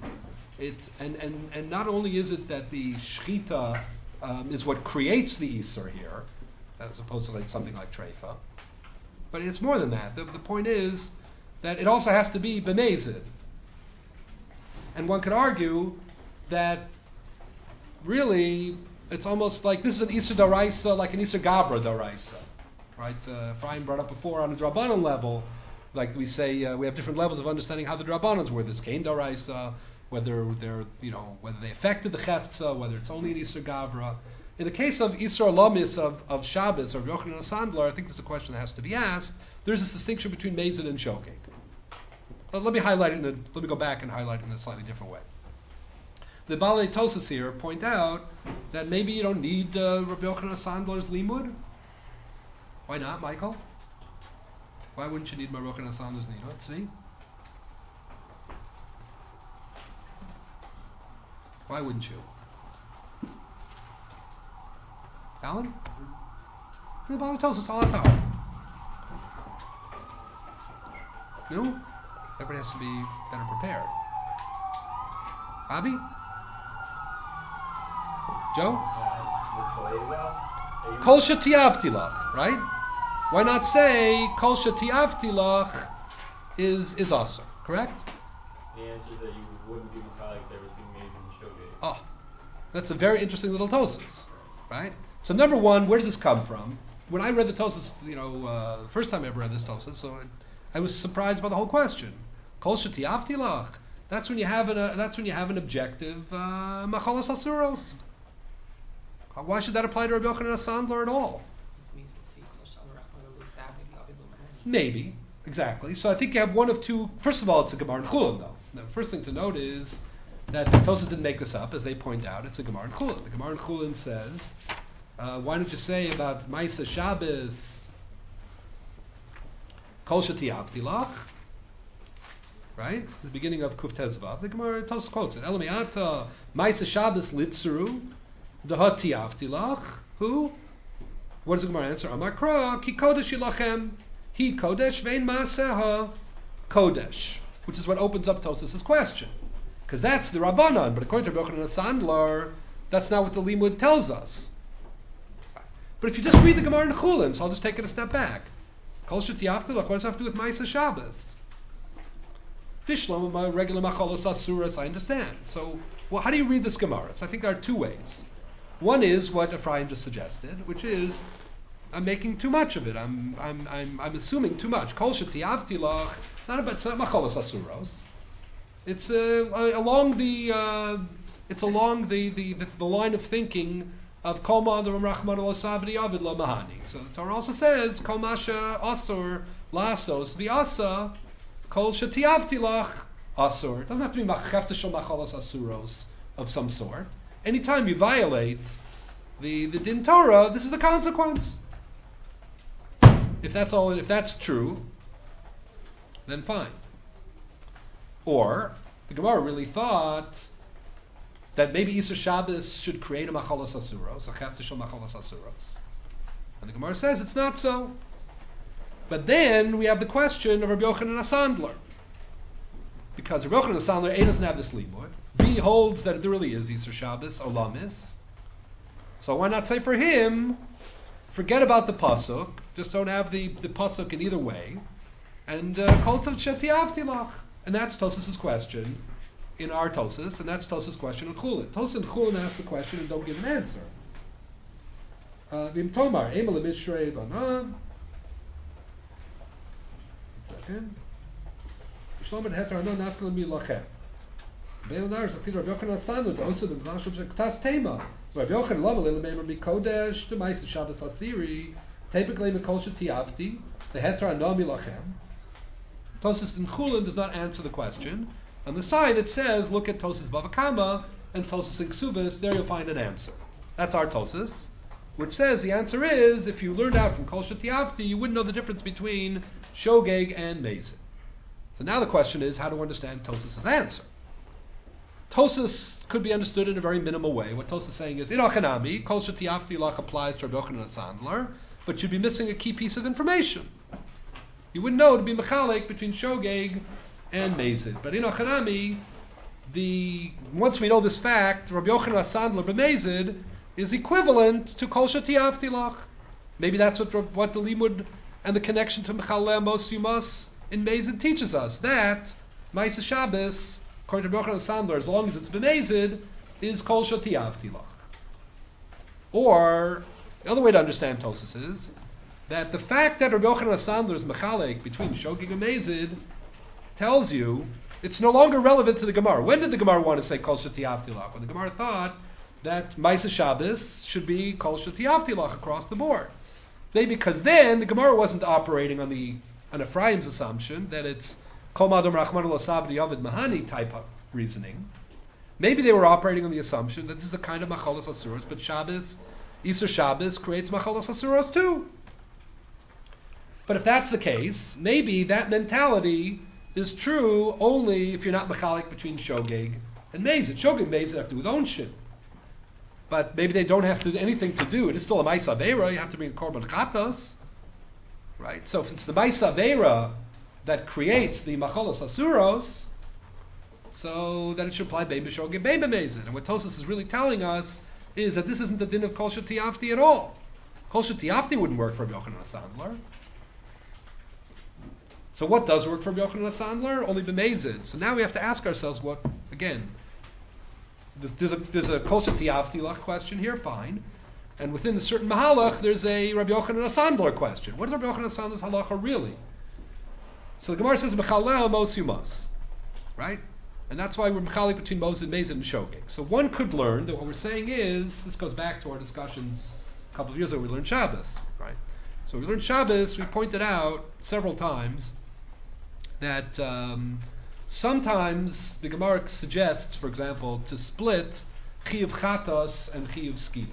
and not only is it that the Shechita is what creates the Iser here, as opposed to something like Treifa, but it's more than that. The point is that it also has to be B'mezid. And one could argue that really it's almost like this is an Iser Daraisa, like an Iser Gabra Daraisa. Right? Ephraim brought up before on a Drabanan level, like we say, we have different levels of understanding how the Drabanans were. This Kain Daraisa, whether they affected the Cheftza, whether it's only an Iser Gavra. In the case of Isra Lamis of Shabbos or Yochanan Sandler, I think this is a question that has to be asked. There's this distinction between Mazid and Shogeg. Let me go back and highlight it in a slightly different way. The Balei Tosas here point out that maybe you don't need Rabbi Yochanan Sandler's limud. Why not, Michael? Why wouldn't you need Rabbi Yochanan Sandler's limud? See? Why wouldn't you? Alan? The Balei Tosas all the time. No? Everybody has to be better prepared. Abi? Joe? Kol shetiavtilach, right? Why not say Kol shetiavtilach is asa, correct? The answer is that you wouldn't be metallic there was being made in Shogeg. Oh, that's a very interesting little Tosas, right? So number one, where does this come from? When I read the Tosas, the first time I ever read this Tosas, so I was surprised by the whole question. Kol shetiavtilach. That's when you have an objective machalas asuros. Why should that apply to Rabbi Yochanan Sandler at all? Maybe, exactly. So I think you have one of two. First of all, it's a Gemara in Chulin, though. The first thing to note is that Tosas didn't make this up, as they point out. It's a Gemara in Chulin. The Gemara in Chulin says, why don't you say about Ma'isa Shabbos, Kol shetiavtilach? Right? The beginning of Kuf Tezvav. The Gemara Tosas quotes it. Elamiata Ma'isa Shabbos litzuru Dahat tiavtilach. Who? What does the Gemara answer? Amakra ki kodesh yilachem. He kodesh vein maaseha kodesh. Which is what opens up Tosas' question. Because that's the Rabbanan. But according to Rabbi Yochanan Sandler, that's not what the Limud tells us. But if you just read the Gemara in Chulin, so I'll just take it a step back. Kol shetiavtilach. What does it have to do with Ma'isa Shabbos? Fishlam, my regular machalos asuras, I understand. So, how do you read this Gemara? So I think there are two ways. One is what Ephraim just suggested, which is I'm making too much of it. I'm assuming too much. Kol shetiavtilach, it's not machalos asuros. It's along the line of thinking of Kol ma'adam rachman lo savdi avid lo mahani. So the Torah also says Kol masha asur lasos the asa. Kol shetiavtilach asur. It doesn't have to be machefta machalas asuros of some sort. Anytime you violate the din Torah, this is the consequence. If that's true, then fine. Or the Gemara really thought that maybe Isser Shabbos should create a machalas asuros, a chefta machalas asuros, and the Gemara says it's not so. But then we have the question of Rabbi Yochanan HaSandler. Because Rabbi Yochanan HaSandler, A, doesn't have this limud. B, holds that there really is Yisur Shabbos, Olamis. So why not say for him, forget about the pasuk, just don't have the pasuk in either way, and kol tov shetiavti lach. And that's Tosas's question in our Tosas, and that's Tosas's question in Chulin. Tosas and Chulin ask the question and don't give an answer. Vim Tomar, Emel Mishrei Banan. Second. Shlomo Heter Anon Naftal Milachem. Beilar is a Peter Rabbi Yochanan HaSandler also the Mashub Ktas Tema. Rabbi Yochanan Lamal Ilamemer Mikodesh the Ma'aser Shabbos Asiri typically Mikol Shetiavti the Heter Anon Milachem. Tosas in Chulin does not answer the question. On the side it says, look at Tosas Bava Kama and Tosas in Ksubis, there you'll find an answer. That's our Tosas, which says the answer is, if you learned out from Kol Shetiavti, you wouldn't know the difference between Shogeg and Mezid. So now the question is, how to understand Tosas' answer. Tosas could be understood in a very minimal way. What Tosas is saying is, Inachanami, Kol Shetiavti lach applies to Rabbi Yochanan HaSandler, but you'd be missing a key piece of information. You wouldn't know to be mechalek between Shogeg and Mezid. But Inachanami, once we know this fact, Rabbi Yochanan HaSandler b'Mezid is equivalent to Kol Shetiavti lach. Maybe that's what the limud and the connection to Mechaleh Mos Yumas in Mezid teaches us, that Ma'aser Shabbos, according to Rabbi Yochanan HaSandler, as long as it's b'Mezid, is Kol Shetiavti lach. Or, the other way to understand Tosas is that the fact that Rabbi Yochanan HaSandler is mechalek between Shogeg and Mezid tells you it's no longer relevant to the Gemara. When did the Gemara want to say Kol Shetiavti lach? When the Gemara thought that Ma'aser Shabbos should be Kol Shetiavti lach across the board. Because then the Gemara wasn't operating on Ephraim's assumption that it's Kol Madam Rachman L'Sabdi Yavid Mahani type of reasoning. Maybe they were operating on the assumption that this is a kind of Machalos Asuros, but Yisur Shabbos creates Machalos Asuros too. But if that's the case, maybe that mentality is true only if you're not mechalik between Shogeg and Mezid. Shogeg and Mezid have to do with ownership. But maybe they don't have anything to do. It is still a Ma'aser Aveira. You have to bring a Korban Chatas. Right? So if it's the Ma'aser Aveira that creates the Machalos Asuros, so then it should apply Bein B'Shogeg, Bein B'Mezid. And what Tosas is really telling us is that this isn't the din of Kol Shetiavti at all. Kol Shetiavti wouldn't work for Rabbi Yochanan HaSandler. So what does work for Rabbi Yochanan HaSandler? Only b'Mezid. So now we have to ask ourselves what, again, there's a Kol Shetiavti lach question here, fine. And within a certain mahalach, there's a Rabbi Yochanan HaSandler question. What is Rabbi Yochanan HaSandler's halacha really? So the Gemara says, Mechalel Mos Yumas. Right? And that's why we're mechalik between Mezid, Mezid, and Shogeg. So one could learn that what we're saying is, this goes back to our discussions a couple of years ago, we learned Shabbos. Right? So we learned Shabbos, we pointed out several times that sometimes the Gemara suggests, for example, to split Chiyuv Chatos and Chiyuv Skila.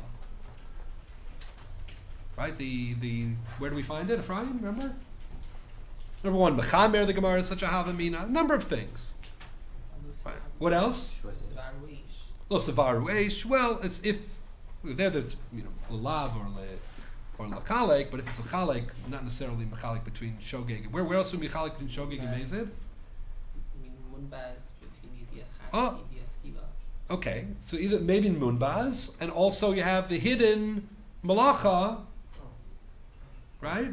Right? Where do we find it? Ephraim, remember? Number one, Mechamer, the Gemara is such a Havamina. A number of things. Right. What else? Lo Savaru Eish. Well, it's if there's Lulav or Lachalek, but if it's Lachalek, not necessarily Mechalik between Shogeg. Where else would Mechalik between Shogeg and Mezid? Munbaz between Yedias Chatas and Yedias Skila. Okay, so either maybe Munbaz, and also you have the hidden Malacha, right?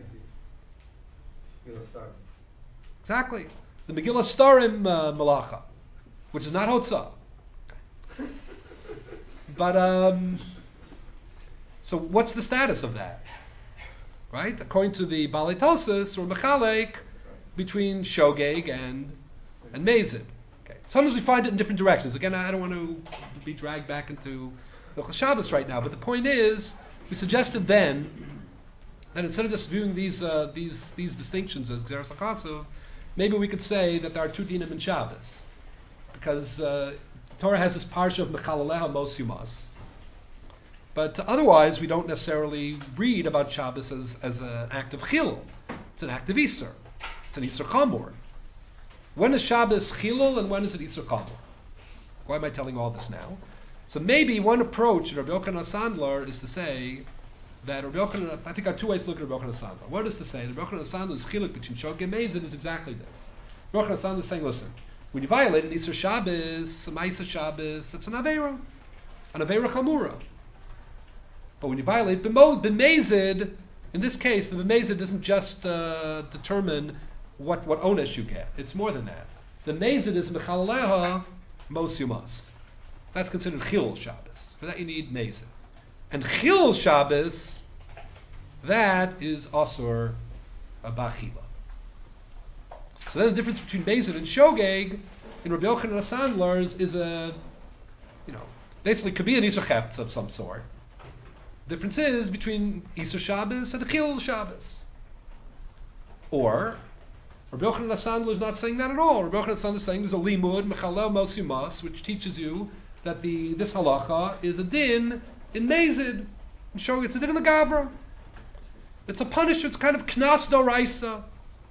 Exactly. The Megillah Starim Malacha, which is not Hotzah. But, so what's the status of that? Right? According to the Balei Tosas, or Mechalek, between Shogeg and Mezid. Okay. Sometimes we find it in different directions. Again, I don't want to be dragged back into Hilchos Shabbos right now, but the point is, we suggested then that instead of just viewing these distinctions as Gzeras HaChassav, maybe we could say that there are two dinim in Shabbos. Because Torah has this parsha of Mechalaleha Mos Yumas. But otherwise, we don't necessarily read about Shabbos as an act of Chilul. It's an act of Isur. It's an Isur Chamor. When is Shabbos Chilul and when is it Isur Chamor? Why am I telling all this now? So maybe one approach in Rabbi Yochanan HaSandler is to say that Rabbi Yochanan, I think there are two ways to look at Rabbi Yochanan Sandler. What is to say that Rabbi Yochanan Sandler's chiluk between shogeg and mezid is exactly this. Rabbi Yochanan Sandler is saying, listen, when you violate an Isser Shabbos, a Ma'aser Shabbos, it's an Aveira Chamura. But when you violate b'mezid, in this case, the b'mezid doesn't just determine what onesh you get. It's more than that. The mezid is mechalaleha mos yumas. That's considered chil Shabbos. For that you need mezid. And chil Shabbos, that is asur ba'chila. So then the difference between mezid and shogeg in Rabbi Yochanan Sandler's is basically could be an Isser Chefetz of some sort. The difference is between Isser Shabbos and Chil Shabbos. Or Rabbi Yochanan Sandler is not saying that at all. Rabbi Yochanan Sandler is saying there's a limud mechalel mos yumas, which teaches you that this halacha is a din in mezid. And showing it's a din in the gavra. It's a punishment. It's kind of knas doraisa.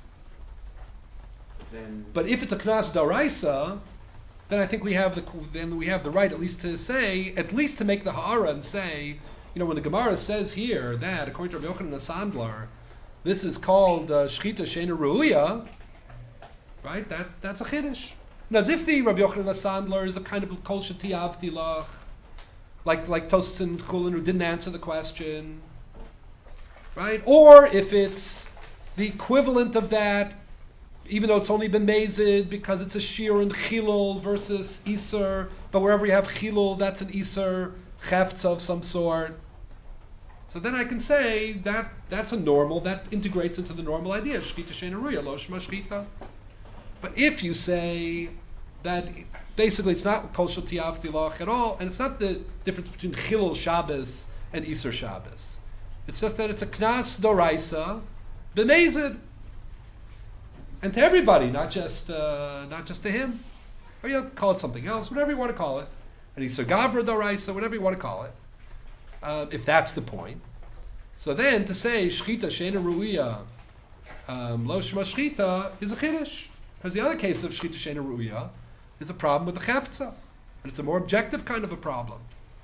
But if it's a knas doraisa, then I think we have the right at least to make the ha'ara and say, when the Gemara says here that according to Rabbi Yochanan Sandler, this is called shchita sheina ruya, right? That's a chiddush. Now, as if the Rabbi Yochanan Sandler is a kind of kol sheti avti lach, like Tosfos and Chulin who didn't answer the question, right? Or if it's the equivalent of that, even though it's only been mezid because it's a shir and chilul versus iser, but wherever you have chilul, that's an iser chefetz of some sort. So then I can say that that's a normal, that integrates into the normal idea, shchita sheina ruya, lo shma shchita. But if you say that basically it's not kol shel tiyavti lach at all, and it's not the difference between chilul Shabbos and iser Shabbos, it's just that it's a knas doraisa b'mezid. And to everybody, not just to him. Or you call it something else, whatever you want to call it. And Isser Gavra Doraisa, whatever you want to call it. If that's the point. So then to say Shchita Sheina Ruiya Lo Shma Shchita is a Chiddush. Because the other case of Shchita Sheina Ruiya is a problem with the Chefetza. And it's a more objective kind of a problem.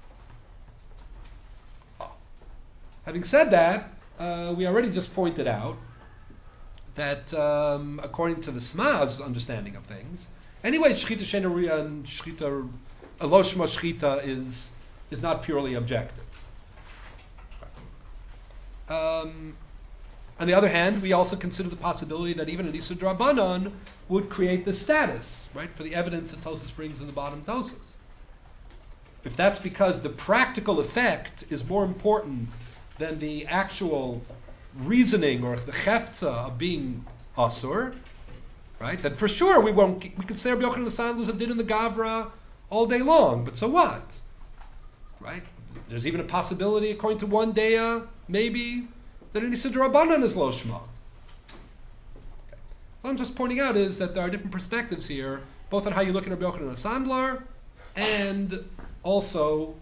Having said that, we already just pointed out that according to the Sma's understanding of things, anyway, Shchita Sheina Ruya and Shchita Lo Shma Shchita is not purely objective. On the other hand, we also consider the possibility that even an Isur Drabanan would create the status, right, for the evidence that Tosfos brings in the bottom Tosfos. If that's because the practical effect is more important than the actual reasoning or the chefetza of being asur, right? That for sure we could say Rabbi Yochanan Sandler did in the Gavra all day long, but so what? Right? There's even a possibility, according to one daya, maybe that an Isur Rabbanan is lo shma. Okay. What I'm just pointing out is that there are different perspectives here, both on how you look at Rabbi Yochanan Sandler and also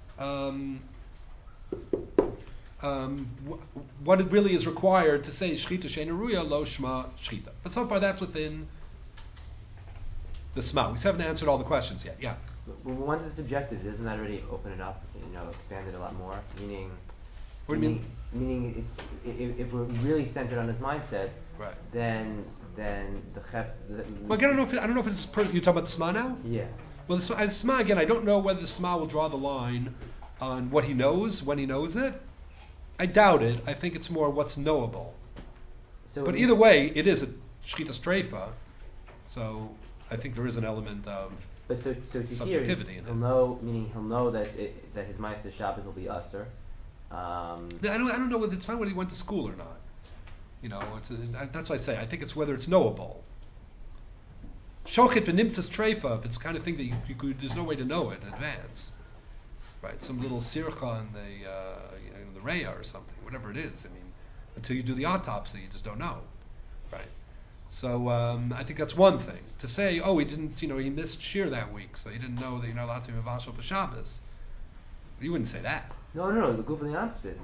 what it really is required to say shchita sheina ruya lo shma shchita. But so far that's within the Sma. We haven't answered all the questions yet. Yeah. Well, once it's subjective, doesn't that already open it up? Expand it a lot more. Meaning. What do you mean? Meaning, it's if we're really centered on his mindset, right? Then the chef. Well, again, I don't know if it's you're talking about the Sma now. Yeah. Well, the Sma again. I don't know whether the Sma will draw the line on what he knows when he knows it. I doubt it. I think it's more what's knowable. But either way, it is a shchita streifa, so I think there is an element of subjectivity in it. He'll know that his Ma'aser Shabbos will be usher. I don't know whether it's not whether he went to school or not. That's why I say I think it's whether it's knowable. Shochet v'nimtzas streifa, if it's the kind of thing that there's no way to know it in advance. Right, some little sircha in the reya or something, whatever it is. I mean, until you do the autopsy, you just don't know, right? So I think that's one thing to say. Oh, he didn't, he missed shir that week, so he didn't know that you're not allowed to be mavashal b'Shabbos. You wouldn't say that. No. Go for the opposite.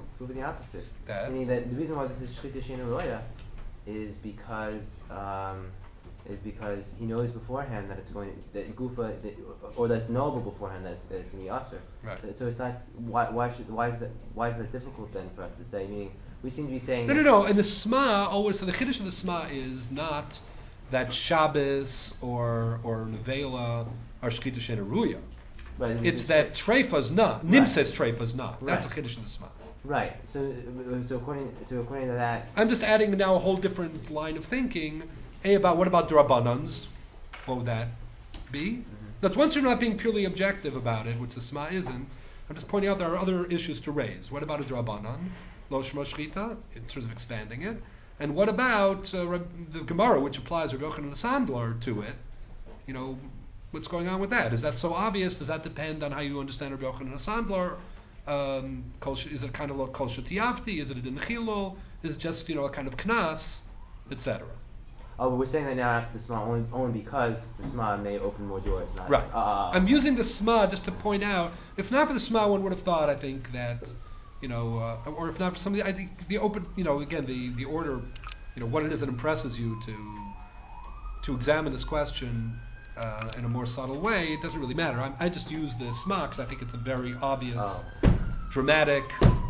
Meaning that the reason why this is shchita sheina ruya is because is because he knows beforehand that it's going to, that gufa, or that it's knowable beforehand that it's going to be usher. Right. So it's not, why is that difficult then for us to say? Meaning, we seem to be saying No. And the Sma always, so the Chiddush of the Sma is not that Shabbos or Nevela are Shechita She'eina Ruya. Right, it's that Treifa's not. Nim says Treifa's not. That's a Chiddush of the Sma. Right. So according to that, I'm just adding now a whole different line of thinking. What about Drabanans? What would that be? Mm-hmm. That's once you're not being purely objective about it, which the Sma isn't. I'm just pointing out there are other issues to raise. What about a Drabanan? Lo Shema Shchita, in terms of expanding it. And what about the Gemara, which applies Rabbi Yochanan Sandler to it? You know, what's going on with that? Is that so obvious? Does that depend on how you understand Rabbi Yochanan Sandler? Is it kind of like Kol Shetiyavti? Is it a Din Chilul? Is it just, a kind of Knas, etc.? Oh, but we're saying that now after the Sma only because the Sma may open more doors. Not, right. I'm using the Sma just to point out, if not for the Sma, one would have thought, I think, that, or if not for some of the, I think the open, again, the order, what it is that impresses you to examine this question in a more subtle way, it doesn't really matter. I just use the Sma because I think it's a very obvious, dramatic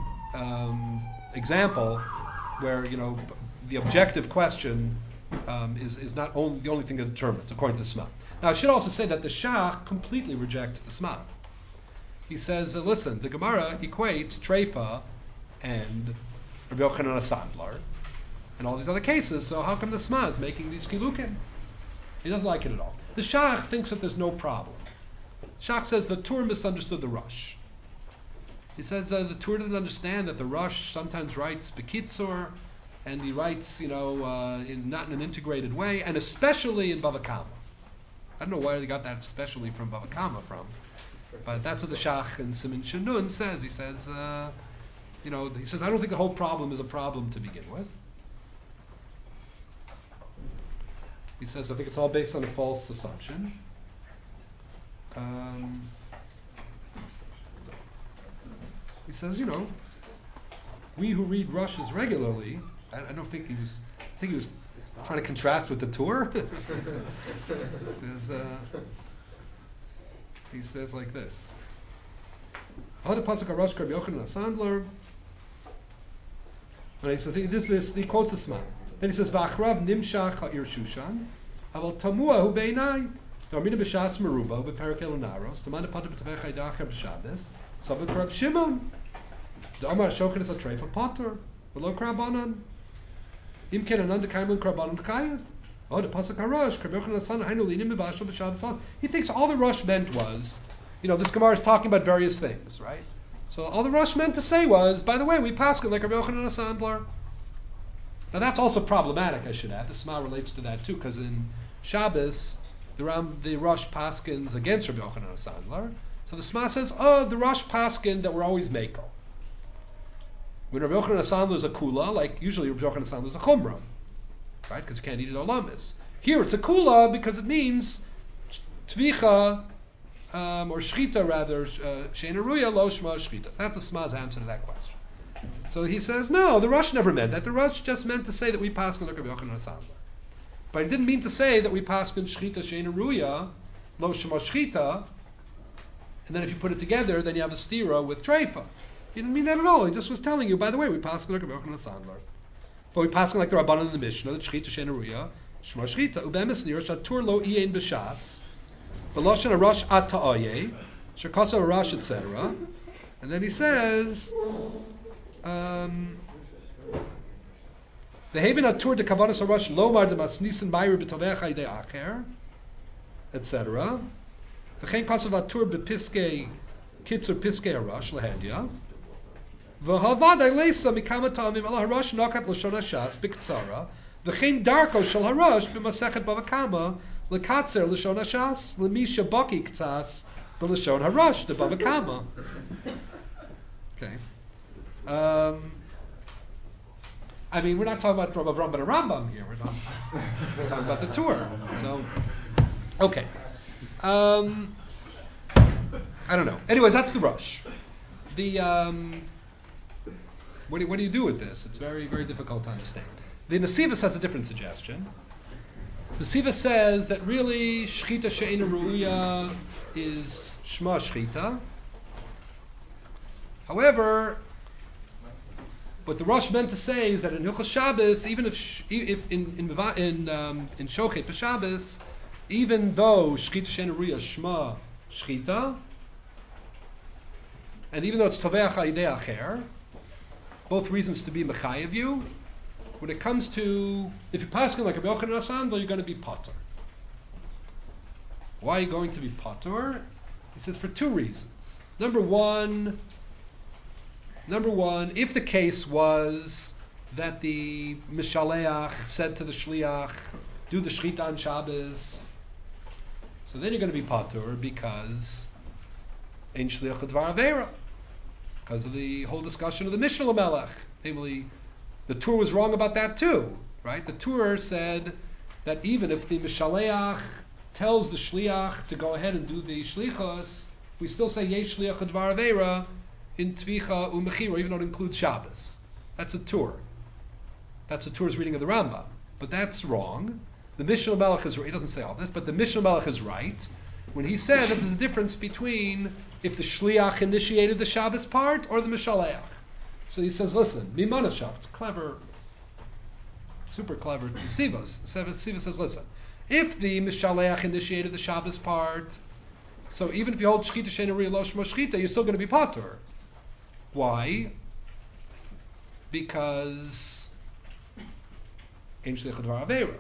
example where, the objective question is not only the only thing that determines, according to the Sma. Now, I should also say that the Shach completely rejects the Sma. He says, listen, the Gemara equates Treifa and Rabbi Yochanan Sandler and all these other cases, so how come the Sma is making these chilukim? He doesn't like it at all. The Shach thinks that there's no problem. Shach says the Tur misunderstood the Rosh. He says the Tur didn't understand that the Rosh sometimes writes Bekitzur, and he writes, not in an integrated way, and especially in Bava Kama. I don't know where they got that especially from Bava Kama from, but that's what the Shach in Siman Shenun says. He says, he says, I don't think the whole problem is a problem to begin with. He says, I think it's all based on a false assumption. He says, we who read Rushes regularly, I don't think he was trying to contrast with the Tur. He says like this. He quotes the Sma. Then he says, "V'achrav nimshach ha'ir Shushan, aval tamua hu beinai, darmina b'shas meruba b'perek elonaros, tamanda pata b'tavech ha'idachar b'shabes, sabbat krab Shimon, da'amar shokin es ha'treifa pater, v'lo krabanan, im ken ananda kaimun krabanan chayev, oh, the pasuk harash, krab yochanan asan hainu linim b'bashal b'shabes." He thinks all the Rosh meant was, this Gemara is talking about various things, right? So all the Rosh meant to say was, by the way, we paskin like Rabbi Yochanan Sandler. Now that's also problematic, I should add. The Sma relates to that too, because in Shabbos, the Rosh paskins against Rabbi Yochanan Sandler. So the Sma says, the Rosh paskin that were always Meko. When Rabbi Yochanan Sandler is a kula, like usually Rabbi Yochanan Sandler is a chumrah, right? Because you can't eat it olamis. Here it's a kula because it means tvicha, or shchita rather, she'eina ruya lo shma shchita. That's the Sma's answer to that question. So he says, no, the Rosh never meant that. The Rosh just meant to say that we paskin like Rabbi Yochanan Sandler. But he didn't mean to say that we paskin shchita she'eina ruya lo shma shchita, and then if you put it together, then you have a stira with treifa. He didn't mean that at all. He just was telling you, by the way, we paskin like Rabbi Yochanan Sandler. But we paskin like the Rabbanan in the Mishnah, that shchita she'eina ruya shma shchita. Ubemis nira shatur lo iyin b'shas. V'loshen harash at ta'aye, shekasa harash, etc. And then he says, the haven atur de kavanas harash lomar de masnisin mayru b'tovech ha'idei acher, etc. V'chein kasav atur b'piskei kitzur piskei harash lehendia. V'havadai leisa mikama ta'amim ala harash nokat l'shon hashas b'ktsara. V'chein darko shel harash b'masechet bava kama lekatzer l'shon hashas l'misha baki ktsas b'l'shon harash de bava kama. Okay. We're not talking about Rav Avram but a Rambam here. We're talking about the Tur. So, okay. I don't know. Anyways, that's the Rosh. The what do you do with this? It's very, very difficult to understand. The Nesivos has a different suggestion. The The Siva says that really Shchita She'ena Ru'uya is Shma Shchita. However, what the Rosh meant to say is that in Hilchos Shabbos, even if in Shochet B'Shabbos, even though Shchita She'ena Ru'uya is Shma Shchita, and even though it's Toveach Ha'idei Acher, both reasons to be Mechayev you, when it comes to, if you're passing like a Rabbi Yochanan Asandler, you're going to be Potter. Why are you going to be Potter? He says for two reasons. Number one, if the case was that the Mishaleach said to the Shliach, do the Shchita on Shabbos, so then you're going to be Potter because Ein Shliach Dvar Aveira, because of the whole discussion of the Mishnah Lamelech, namely, the Tur was wrong about that too, right? The Tur said that even if the Mishaleach tells the Shliach to go ahead and do the Shlichos, we still say Yesh Shliach Dvar Aveira in Tvicha Umechira, even though it includes Shabbos. That's a Tur. That's a Tur's reading of the Rambam. But that's wrong. The Mishnah Melech is right. He doesn't say all this, but the Mishnah Melech is right when he said that there's a difference between if the Shliach initiated the Shabbos part or the Mishaleach. So he says, listen, Mimana Shabbos, it's clever, super clever. Siva says, listen, if the Mishaleach initiated the Shabbos part, so even if you hold Shchita She'ena Ru'uya Lo Shma Shchita, you're still going to be Potter. Why? Because Ein Shliach Dvar Aveira.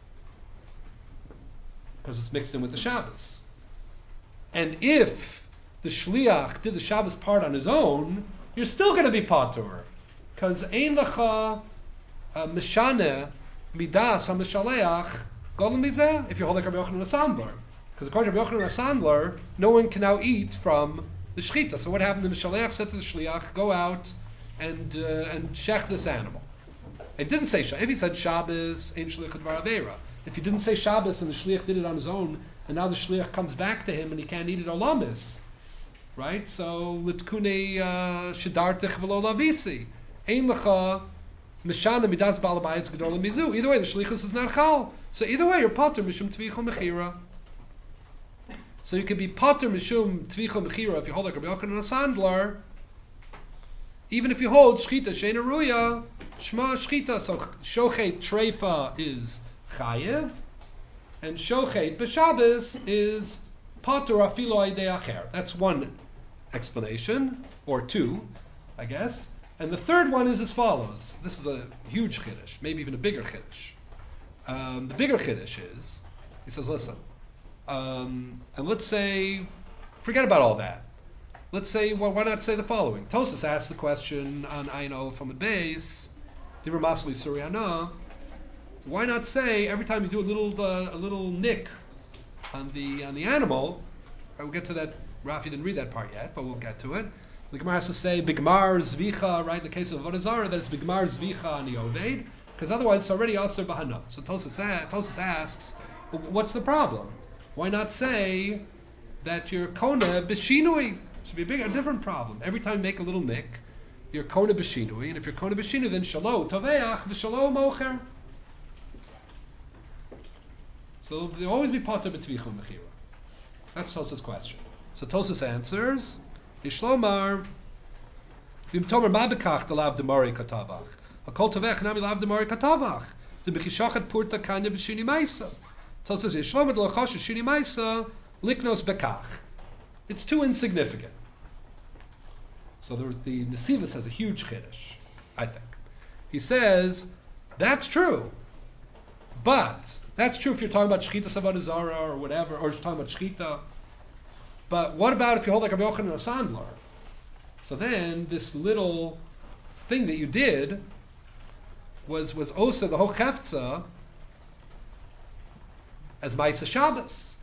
Because it's mixed in with the Shabbos. And if the Shliach did the Shabbos part on his own, you're still going to be Potter. Because Ein Lecha Mishane Midas HaMishaleach Golem Mizeh, if you hold like Rabbi Yochanan Asandler. Because according to Rabbi Yochanan Asandler, no one can now eat from the Shechita. So what happened? The Mishaleach said to the Shliach, go out and shech this animal. It didn't say Shabbos. If he said Shabbos, Ein Shliach Dvar Aveira. If he didn't say Shabbos and the Shliach did it on his own, and now the Shliach comes back to him and he can't eat it olamis, right? So litkune shidartich v'lo lavisi, ein lecha mishana midas balabayis gedol mizu. Either way, the Shlichus is not chal. So either way, you're potter mishum tvicha mechira. So you could be potter mishum tvicha mechira if you hold like Rabbi Yochanan Asandler, even if you hold Shchita She'ena Ru'uya Shma Shchita. So Shochet Treifa is Chayev, and Shochet B'Shabbos is Potter Afilo Aidei Acher. That's one explanation, or two, I guess. And the third one is as follows. This is a huge chiddush, maybe even a bigger chiddush. The bigger chiddush is, he says, listen, and let's say, forget about all that. Let's say, well, why not say the following? Tosas asked the question on Aino from a base, Divra Masli Suryana. Why not say every time you do a little nick on the animal? We'll get to that. Rafi didn't read that part yet, but we'll get to it. The Gemara has to say Bigmar Zvicha, right? In the case of Avodah Zarah, that it's Bigmar Zvicha on the Oved, because otherwise it's already Aser Bahana. So Tosas asks, what's the problem? Why not say that you're Kona B'Shinui? It should be a different problem. Every time you make a little nick, you're Kona B'Shinui, and if you're Kona B'Shinui, then Shalo Toveach V'Shalo Mocher. So there'll always be Potter B'Tvicha Mechira. That's Tosas' question. So Tosas answers, Yishlomar, Vim Tomer Ma B'Kach Delav Demari Katavach. Hakol Tovech Nami Lav Demari Katavach. The B'Chishachat Purta Kanya B'Shini Maisa. Tosas Yishlomar D'Lachosh Shini Maisa Liknos B'Kach. It's too insignificant. So the Nesivus has a huge chiddush, I think. He says, that's true. But that's true if you're talking about Shechita Avodah Zarah or whatever, or you're talking about Shechita. But what about if you hold like Rabbi Yochanan Asandler? So then this little thing that you did was also the whole Chefza as Maisa Shabbos.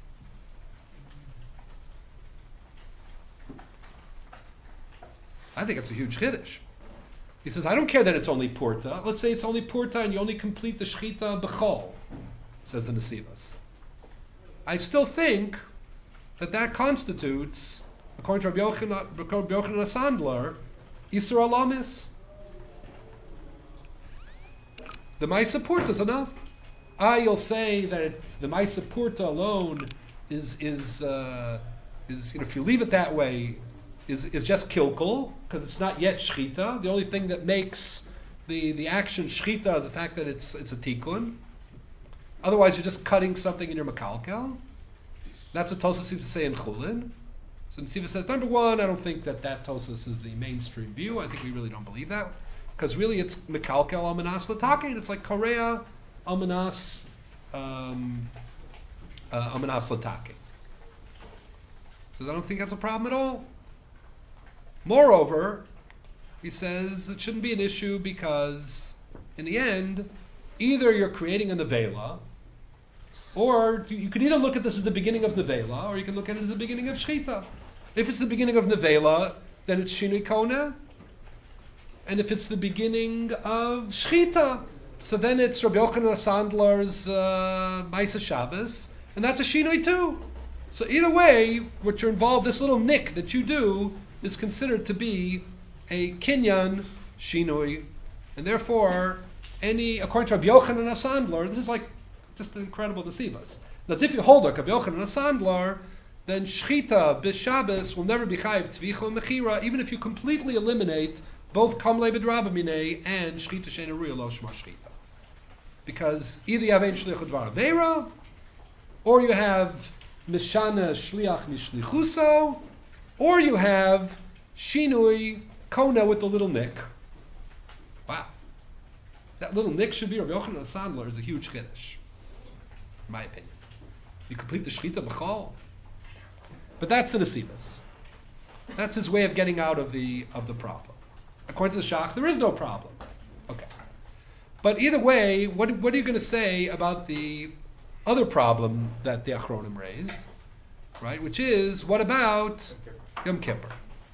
I think it's a huge chiddush. He says, I don't care that it's only Purta. Let's say it's only Purta and you only complete the Shechita B'chol, says the Nesivos. I still think that constitutes, according to Rabbi Yochanan Asandler, Isur Alamis. The Maisa Purta is enough. You'll say that the Maisa Purta alone is if you leave it that way, is just kilkul, because it's not yet shchita. The only thing that makes the action shchita is the fact that it's a tikkun. Otherwise, you're just cutting something in your makalkel. That's what Tosas seems to say in Chulin. So Nesiva says, number one, I don't think that Tosas is the mainstream view. I think we really don't believe that. Because really it's Mekalkel Almanas Latake, and it's like Korea Almanas Latake. So I don't think that's a problem at all. Moreover, he says it shouldn't be an issue because in the end, either you're creating a nevela, or you could either look at this as the beginning of nevela, or you can look at it as the beginning of shchita. If it's the beginning of nevela, then it's shinui kona. And if it's the beginning of shchita, so then it's Rabbi Yochanan Sandler's Maisa Shabbos, and that's a shinui too. So either way, what you're involved, this little nick that you do, is considered to be a kinyan shinui, and therefore, according to Rabbi Yochanan Sandler, this is like just an incredible nesivas. Now, if you hold like Rabbi Yochanan Sandler, then shchita b'Shabbos will never be chayiv tvicha mechira, even if you completely eliminate both kamle b'drabamine and shchita sheina ruya lo shma shchita, because either you have ein shliach dvar aveira, or you have mishana shliach mishlichuso, or you have shinui kona with the little nick. Wow, that little nick should be Rabbi Yochanan Sandler is a huge chiddush, in my opinion. You complete the shchita b'chol. But that's the nesivas. That's his way of getting out of the problem. According to the Shach, there is no problem. Okay. But either way, what are you going to say about the other problem that the Achronim raised, right? Which is, what about Yom Kippur?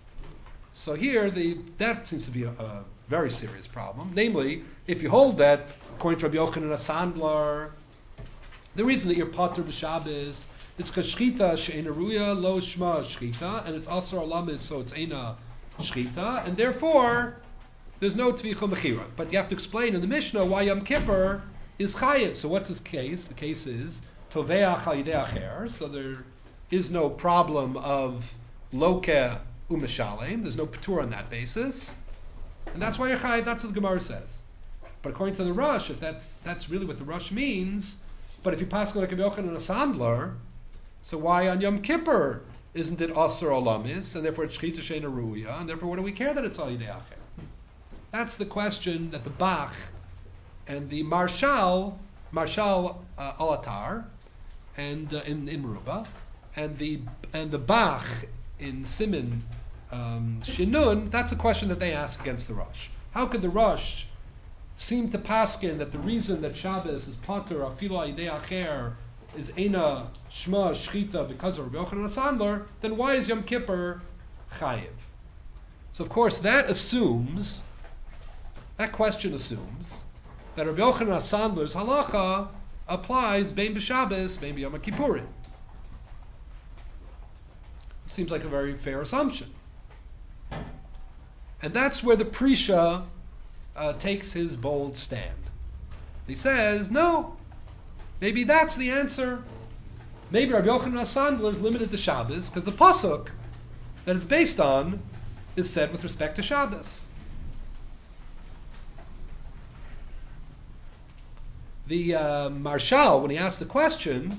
So here, that seems to be a very serious problem. Namely, if you hold that, according to Rabbi Yochanan Sandler, the reason that you're patur b'Shabbos is because shchita she'ena ruya lo shma shchita, and it's asar alamis, so it's ena shchita, and therefore there's no tvicha mechira. But you have to explain in the Mishnah why Yom Kippur is chayiv. So what's his case? The case is toveach al yidei acher. So there is no problem of loke u'mishalem. There's no patur on that basis, and that's why you're chayiv. That's what the Gemara says. But according to the Rush, if that's really what the Rush means, but if you pass like Rabbi Yochanan and a Sandler, so why on Yom Kippur isn't it Asur Olamis, and therefore it's Shchita Sheina Ruya, and therefore what do we care that it's Al Yidei Acher? That's the question that the Bach and the Marshal Alatar, and in Meruba, and the Bach in Siman Shinun, that's a question that they ask against the Rush. How could the Rush seem to paskin that the reason that Shabbos is patur afilu al yidei acher is ena shma shchita because of Rabbi Yochanan Sandler, then why is Yom Kippur chayiv? So of course that question assumes that Rabbi Yochanan Sandler's halacha applies bein b'Shabbos, bein b'Yom Kippurim. Seems like a very fair assumption, and that's where the Prisha takes his bold stand. He says, no, maybe that's the answer. Maybe Rabbi Yochanan Sandler is limited to Shabbos because the pasuk that it's based on is said with respect to Shabbos. The Marshal, when he asked the question,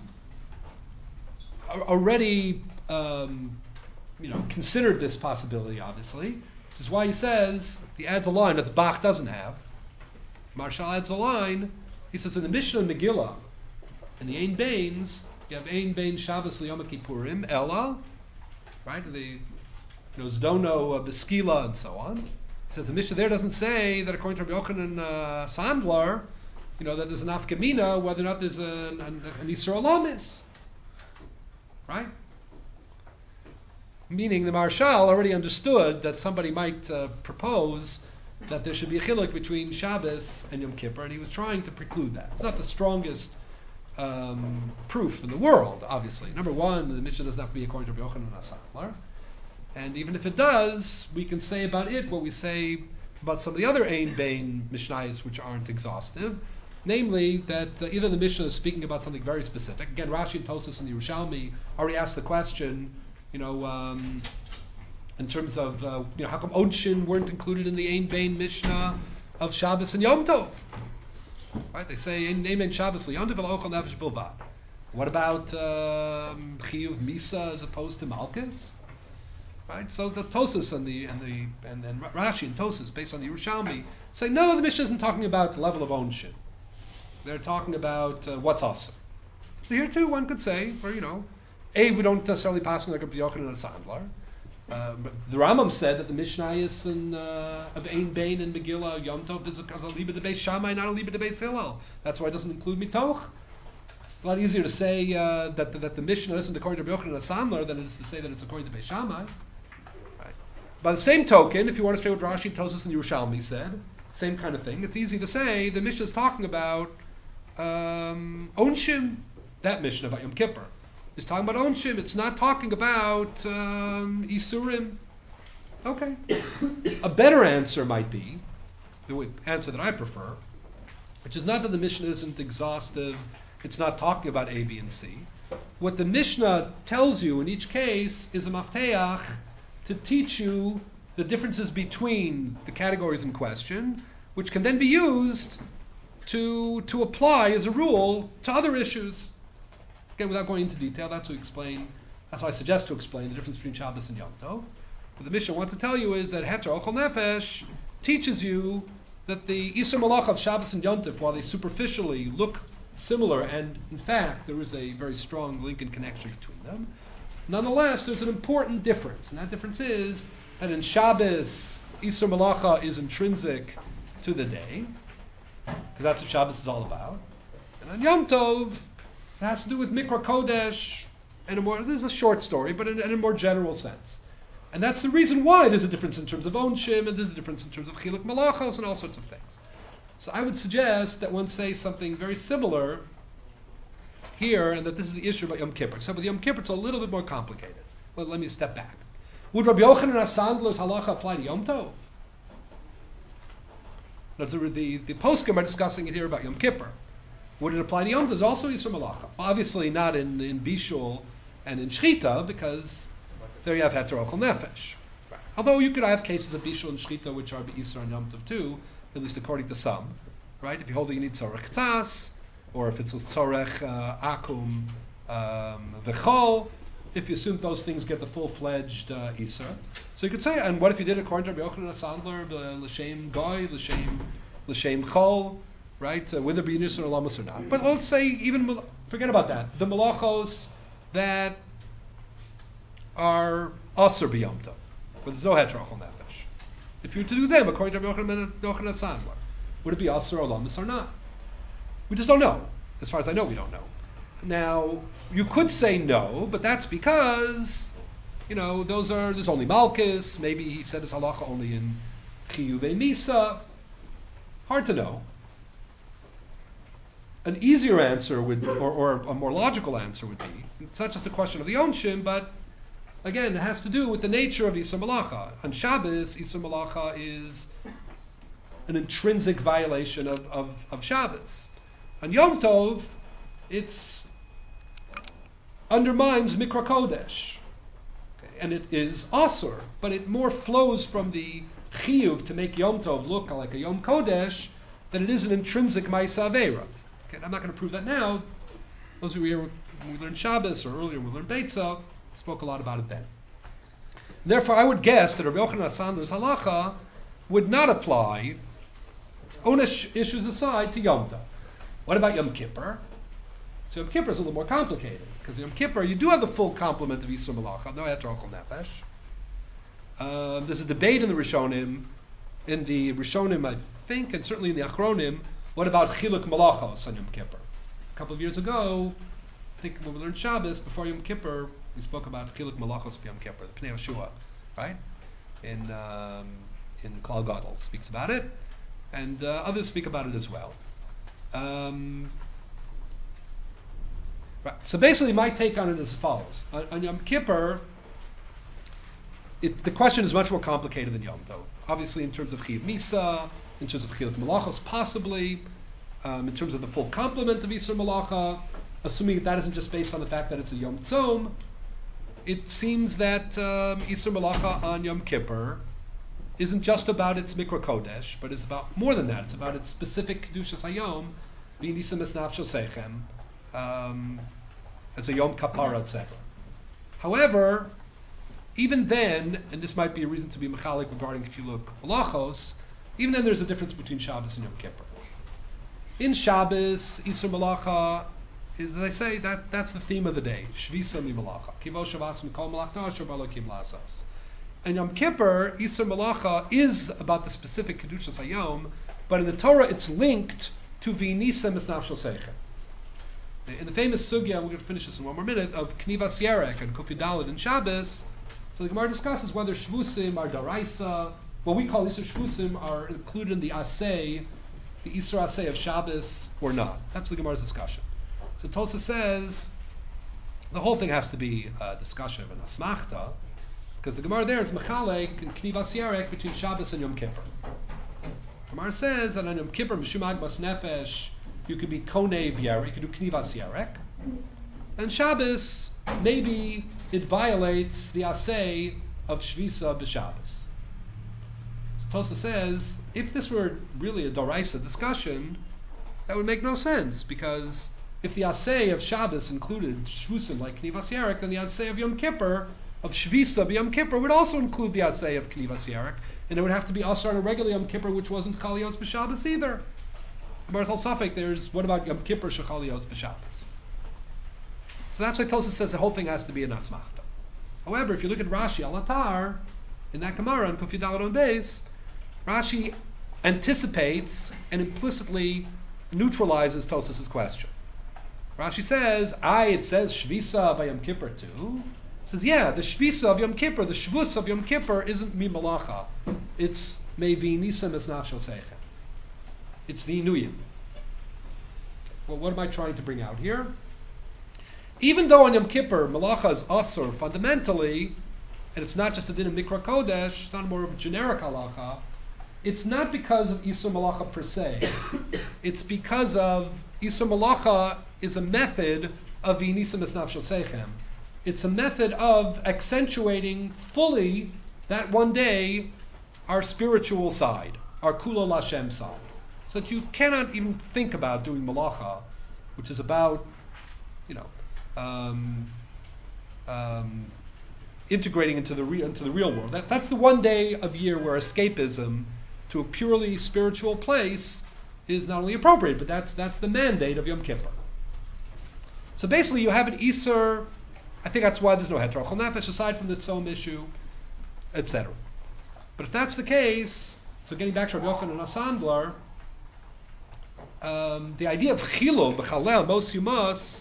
already considered this possibility, obviously, which is why he says, he adds a line that the Bach doesn't have. Marshal adds a line, he says in the Mishnah and Megillah, in the Ein Bains, you have Ein Bain Shabbos L'Yom Kippurim, Ella, right, the Zdono, Beskila, and so on. He says the Mishnah there doesn't say that according to Rabbi Yochanan Sandler, that there's an afkamina, whether or not there's an Isur Olamis. Right? Meaning the Marshal already understood that somebody might propose that there should be a chiluk between Shabbos and Yom Kippur, and he was trying to preclude that. It's not the strongest proof in the world, obviously. Number one, the Mishnah doesn't have to be according to Rabbi Yochanan Sandler. And even if it does, we can say about it what we say about some of the other Ein Bain Mishnayos which aren't exhaustive. Namely, that either the Mishnah is speaking about something very specific. Again, Rashi and Tosas and the Yerushalmi already asked the question, in terms of, how come Onshin weren't included in the Ein Bein Mishnah of Shabbos and Yom Tov? Right? They say Ein Bein Shabbos Yom Tov Ochel Nefesh Bilvad. What about Chiyuv Misa as opposed to Malchus? Right? So the Tosas and then Rashi and Tosas, based on the Yerushalmi, say no, the Mishnah isn't talking about the level of Onshin. They're talking about what's awesome. So here too, one could say, we don't necessarily pass like a Yochanan and a Sandlar. But the Rambam said that the Mishnayos of Ein Bein and Megillah Yom Tov is a liba de Beis Shammai, not a liba de Beis Hillel. That's why it doesn't include mitoch. It's a lot easier to say that the Mishnah isn't according to Yochanan and Sandlar than it is to say that it's according to Beis Shammai. Right. By the same token, if you want to say what Rashi, Tosas, and Yerushalmi said, same kind of thing. It's easy to say the Mishnah is talking about Onshim. That Mishnah about Yom Kippur is talking about Onshim. It's not talking about Isurim. Okay. A better answer might be, the answer that I prefer, which is not that the Mishnah isn't exhaustive, it's not talking about A, B, and C. What the Mishnah tells you in each case is a mafteach to teach you the differences between the categories in question, which can then be used to apply as a rule to other issues. Again, without going into detail, that's why I suggest to explain the difference between Shabbos and Yom Tov. What the Mishnah wants to tell you is that Heter Ochel Nefesh teaches you that the Isur Malach of Shabbos and Yom Tov, while they superficially look similar, and in fact there is a very strong link and connection between them, nonetheless there's an important difference, and that difference is that in Shabbos, Isur Malacha is intrinsic to the day, because that's what Shabbos is all about. And on Yom Tov, it has to do with Mikra Kodesh, this is a short story, but in a more general sense. And that's the reason why there's a difference in terms of Onshim, and there's a difference in terms of Chiluk Malachos, and all sorts of things. So I would suggest that one say something very similar here, and that this is the issue about Yom Kippur. Except with Yom Kippur, it's a little bit more complicated. Well, let me step back. Would Rabbi Yochanan HaSandler's halacha apply to Yom Tov? The poskim are discussing it here about Yom Kippur. Would it apply to Yom Tov? There's also Yisur Malacha. Obviously not in Bishul and in Shchita, because there you have Heter Ochel Nefesh. Right. Although you could have cases of Bishul and Shchita which are B'Isur and Yom Tov too, at least according to some. Right? If you hold that you need Tzorech Tzas, or if it's Tzorech Akum V'chol, if you assume those things get the full-fledged Isur. So you could say, and what if you did according to Rabbi Yochanan HaSandler, L'Shem Goy, L'Shem Chol, right? Would there be an Isur or Lamus or not? But let's say, even, forget about that, the Malachos that are Asur B'Yom Tov, but there's no Heter Ochel Nefesh. If you were to do them according to Rabbi Yochanan HaSandler, would it be Asur or Lamus or not? We just don't know. As far as I know, we don't know. Now, you could say no, but that's because, there's only Malchus, maybe he said his halacha only in Chiyuvei Misa. Hard to know. An easier answer or a more logical answer would be, it's not just a question of the Onshim, but again, it has to do with the nature of Isur Malacha. On Shabbos, Isur Malacha is an intrinsic violation of Shabbos. On Yom Tov, it's undermines Mikra Kodesh. Okay, and it is Asur, but it more flows from the Chiyuv to make Yom Tov look like a Yom Kodesh than it is an intrinsic Ma'isa Aveira. Okay, I'm not going to prove that now. Those who were here when we learned Shabbos, or earlier when we learned Beitzah, spoke a lot about it then. Therefore, I would guess that Rabbi Yochanan HaSandler's halacha would not apply, own issues aside, to Yom Tov. What about Yom Kippur? So Yom Kippur is a little more complicated, because Yom Kippur you do have the full complement of Isur Malacha, no Heter Ochel Nefesh. There's a debate in the Rishonim, I think, and certainly in the Achronim, what about Chiluk Malachos on Yom Kippur? A couple of years ago, I think when we learned Shabbos, before Yom Kippur, we spoke about Chiluk Malachos of Yom Kippur, the Pnei Yoshua, right? In Klal Gadol speaks about it, and others speak about it as well. Right. So basically, my take on it is as follows: on Yom Kippur, the question is much more complicated than Yom Tov. Obviously, in terms of Chiyuv Misa, in terms of Chiluk Malachos, possibly, in terms of the full complement of Isur Malacha, assuming that isn't just based on the fact that it's a Yom Tzom, it seems that Isur Malacha on Yom Kippur isn't just about its Mikra Kodesh, but it's about more than that. It's about its specific Kedushas Hayom, V'nisam es nafsho seichem, as a Yom Kapara, etc. However, even then, and this might be a reason to be mechalik regarding Chiluk Malachos, even then there's a difference between Shabbos and Yom Kippur. In Shabbos, Isur Malacha is, as I say, that's the theme of the day. Shvisa mi Malacha. Kivo Shavas mikol Malachta asher balokim lasas. And Yom Kippur, Isur Malacha is about the specific Kedushas Hayom, but in the Torah it's linked to V'nisam es nafsho seichem. In the famous sugya, we're going to finish this in one more minute, of Knivas Yerek and Kuf Yudaled and Shabbos, so the Gemara discusses whether Shvusim are Daraisa, what we call Isur Shvusim are included in the Aseh, the Isur Aseh of Shabbos, or not. That's the Gemara's discussion. So Tosa says, the whole thing has to be a discussion of an Asmachta, because the Gemara there is Mechalek and Knivas Yerek between Shabbos and Yom Kippur. Gemara says that on Yom Kippur, Mishum Agbas Nefesh, you could be Konei Yerek, you could do Knivas Yerek. And Shabbos, maybe it violates the Aseh of Shvisa b'Shabbos. So Tosa says, if this were really a Doraisa discussion, that would make no sense, because if the Aseh of Shabbos included Shvusim like Knivas Yerek, then the Aseh of Yom Kippur, of Shvisa b'Yom Kippur, would also include the Aseh of Knivas Yerek, and it would have to be Asar on a regular Yom Kippur, which wasn't Chalios b'Shabbos either. But al Safek, there's, what about Yom Kippur Shechalios b'Shabbos? So that's why Tosa says the whole thing has to be an Asmachta. However, if you look at Rashi al Atar, in that Gemara, in Kuf Yudaled on Beis, Rashi anticipates and implicitly neutralizes Tosas' question. Rashi says, it says Shvisa by Yom Kippur too. It says, yeah, the Shvisa of Yom Kippur, the Shvus of Yom Kippur isn't Mi Malacha. It's Mevi Nisam es Nafsho Seichem. It's the Inuyim. Well, what am I trying to bring out here? Even though on Yom Kippur, Malacha is Asur fundamentally, and it's not just a din of Mikra Kodesh, it's not more of a generic halacha, it's not because of Isur Malacha per se. It's because of Isur Malacha is a method of V'nisam es nafsho seichem. It's a method of accentuating fully that one day our spiritual side, our Kula Lashem side. So that you cannot even think about doing Malacha, which is about, integrating into the real world. That's the one day of year where escapism to a purely spiritual place is not only appropriate, but that's the mandate of Yom Kippur. So basically, you have an Isur. I think that's why there's no Heter Chol Nefesh aside from the Tzom issue, etc. But if that's the case, so getting back to Rabbi Yochanan Asandler, the idea of Chilul b'Chalel Mos Yumas,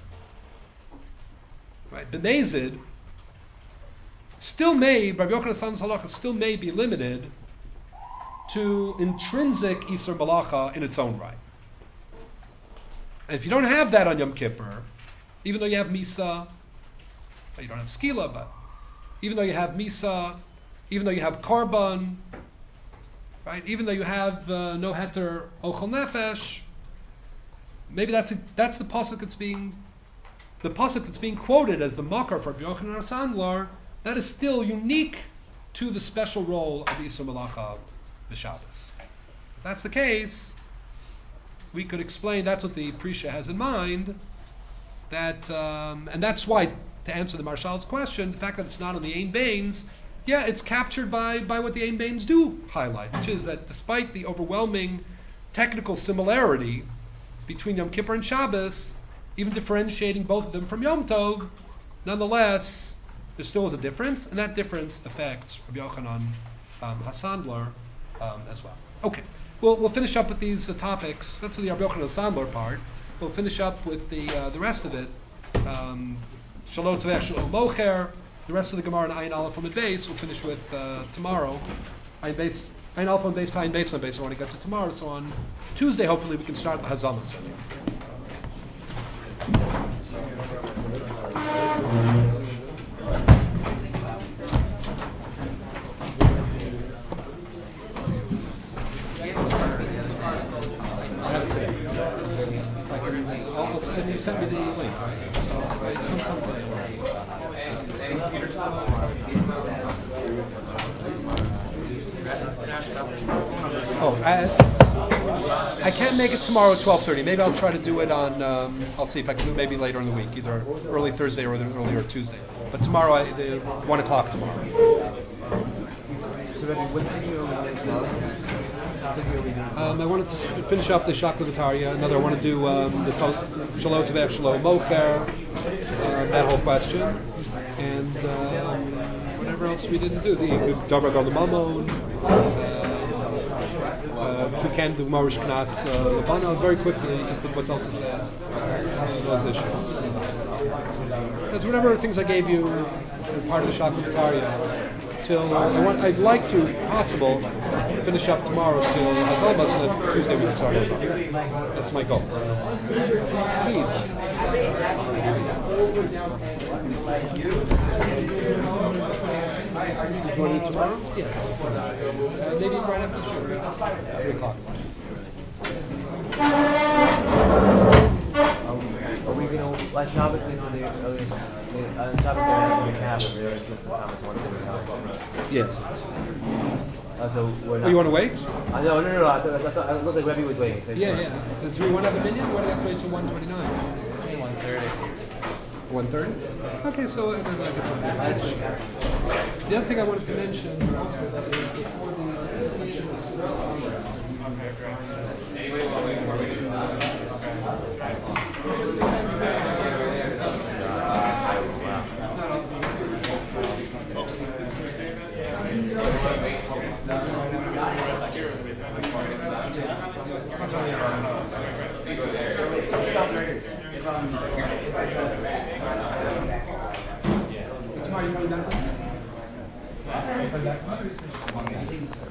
right, b'Mezid, still may, Rabbi Yochanan Asandler's halacha still may be limited to intrinsic Isur Malacha in its own right. And if you don't have that on Yom Kippur, even though you have Misa, you don't have Skila, but even though you have Misa, even though you have Karban, right? Even though you have no Heter Ochel Nefesh, maybe that's the pasuk that's being quoted as the makar for Rabbi Yochanan Asandler. That is still unique to the special role of Isur Malacha b'Shabbos. If that's the case, we could explain that's what the Prisha has in mind. That and that's why, to answer the Marshal's question, the fact that it's not on the Ein Bains, yeah, it's captured by what the Ein Bains do highlight, which is that despite the overwhelming technical similarity between Yom Kippur and Shabbos, even differentiating both of them from Yom Tov, nonetheless, there still is a difference, and that difference affects Rabbi Yochanan Asandler as well. Okay, we'll finish up with these topics. That's the Rabbi Yochanan Asandler part. We'll finish up with the rest of it. Shalom Tevech, Shalom Mocher. The rest of the Gemara and Ayin Aleph from the base we'll finish with tomorrow. Ayin Aleph on base, Ayin base on base. I want to get to tomorrow. So on Tuesday, hopefully, we can start the Hazamas. I have it today. Oh, I can't make it tomorrow at 12:30. Maybe I'll try to do it on. I'll see if I can do it maybe later in the week, either early Thursday or earlier Tuesday. But tomorrow, 1 o'clock tomorrow. So Rebbe, what's the video I wanted to finish up the Shakla V'Tarya. Another, I want to do the Shalom Tevech Shalom Mocher, that whole question, and whatever else we didn't do. The Davar Gal Mamon, if we can do Marish Knas Labana very quickly, just what else it says, those issues. That's whatever things I gave you, part of the Shakla V'Tarya. I'd like to, if possible, finish up tomorrow till Hazamas, and then Tuesday we can start over. That's my goal. Succeed. Do you want to do tomorrow? Yeah. Maybe right after the show. 3 o'clock. Are we going to, like Shabbos, they said on Shabbos they're asking to have it, they're Smith and Thomas one thing. Yes. So we're not. Oh, you want to wait? No. I thought it looked like Rebbe was waiting. So Yeah. So do we want to have a minute? Or do we have to wait till 1:29? 1:30. 1:30? Okay, so I guess the other thing I wanted to mention also is before the Tomorrow you want to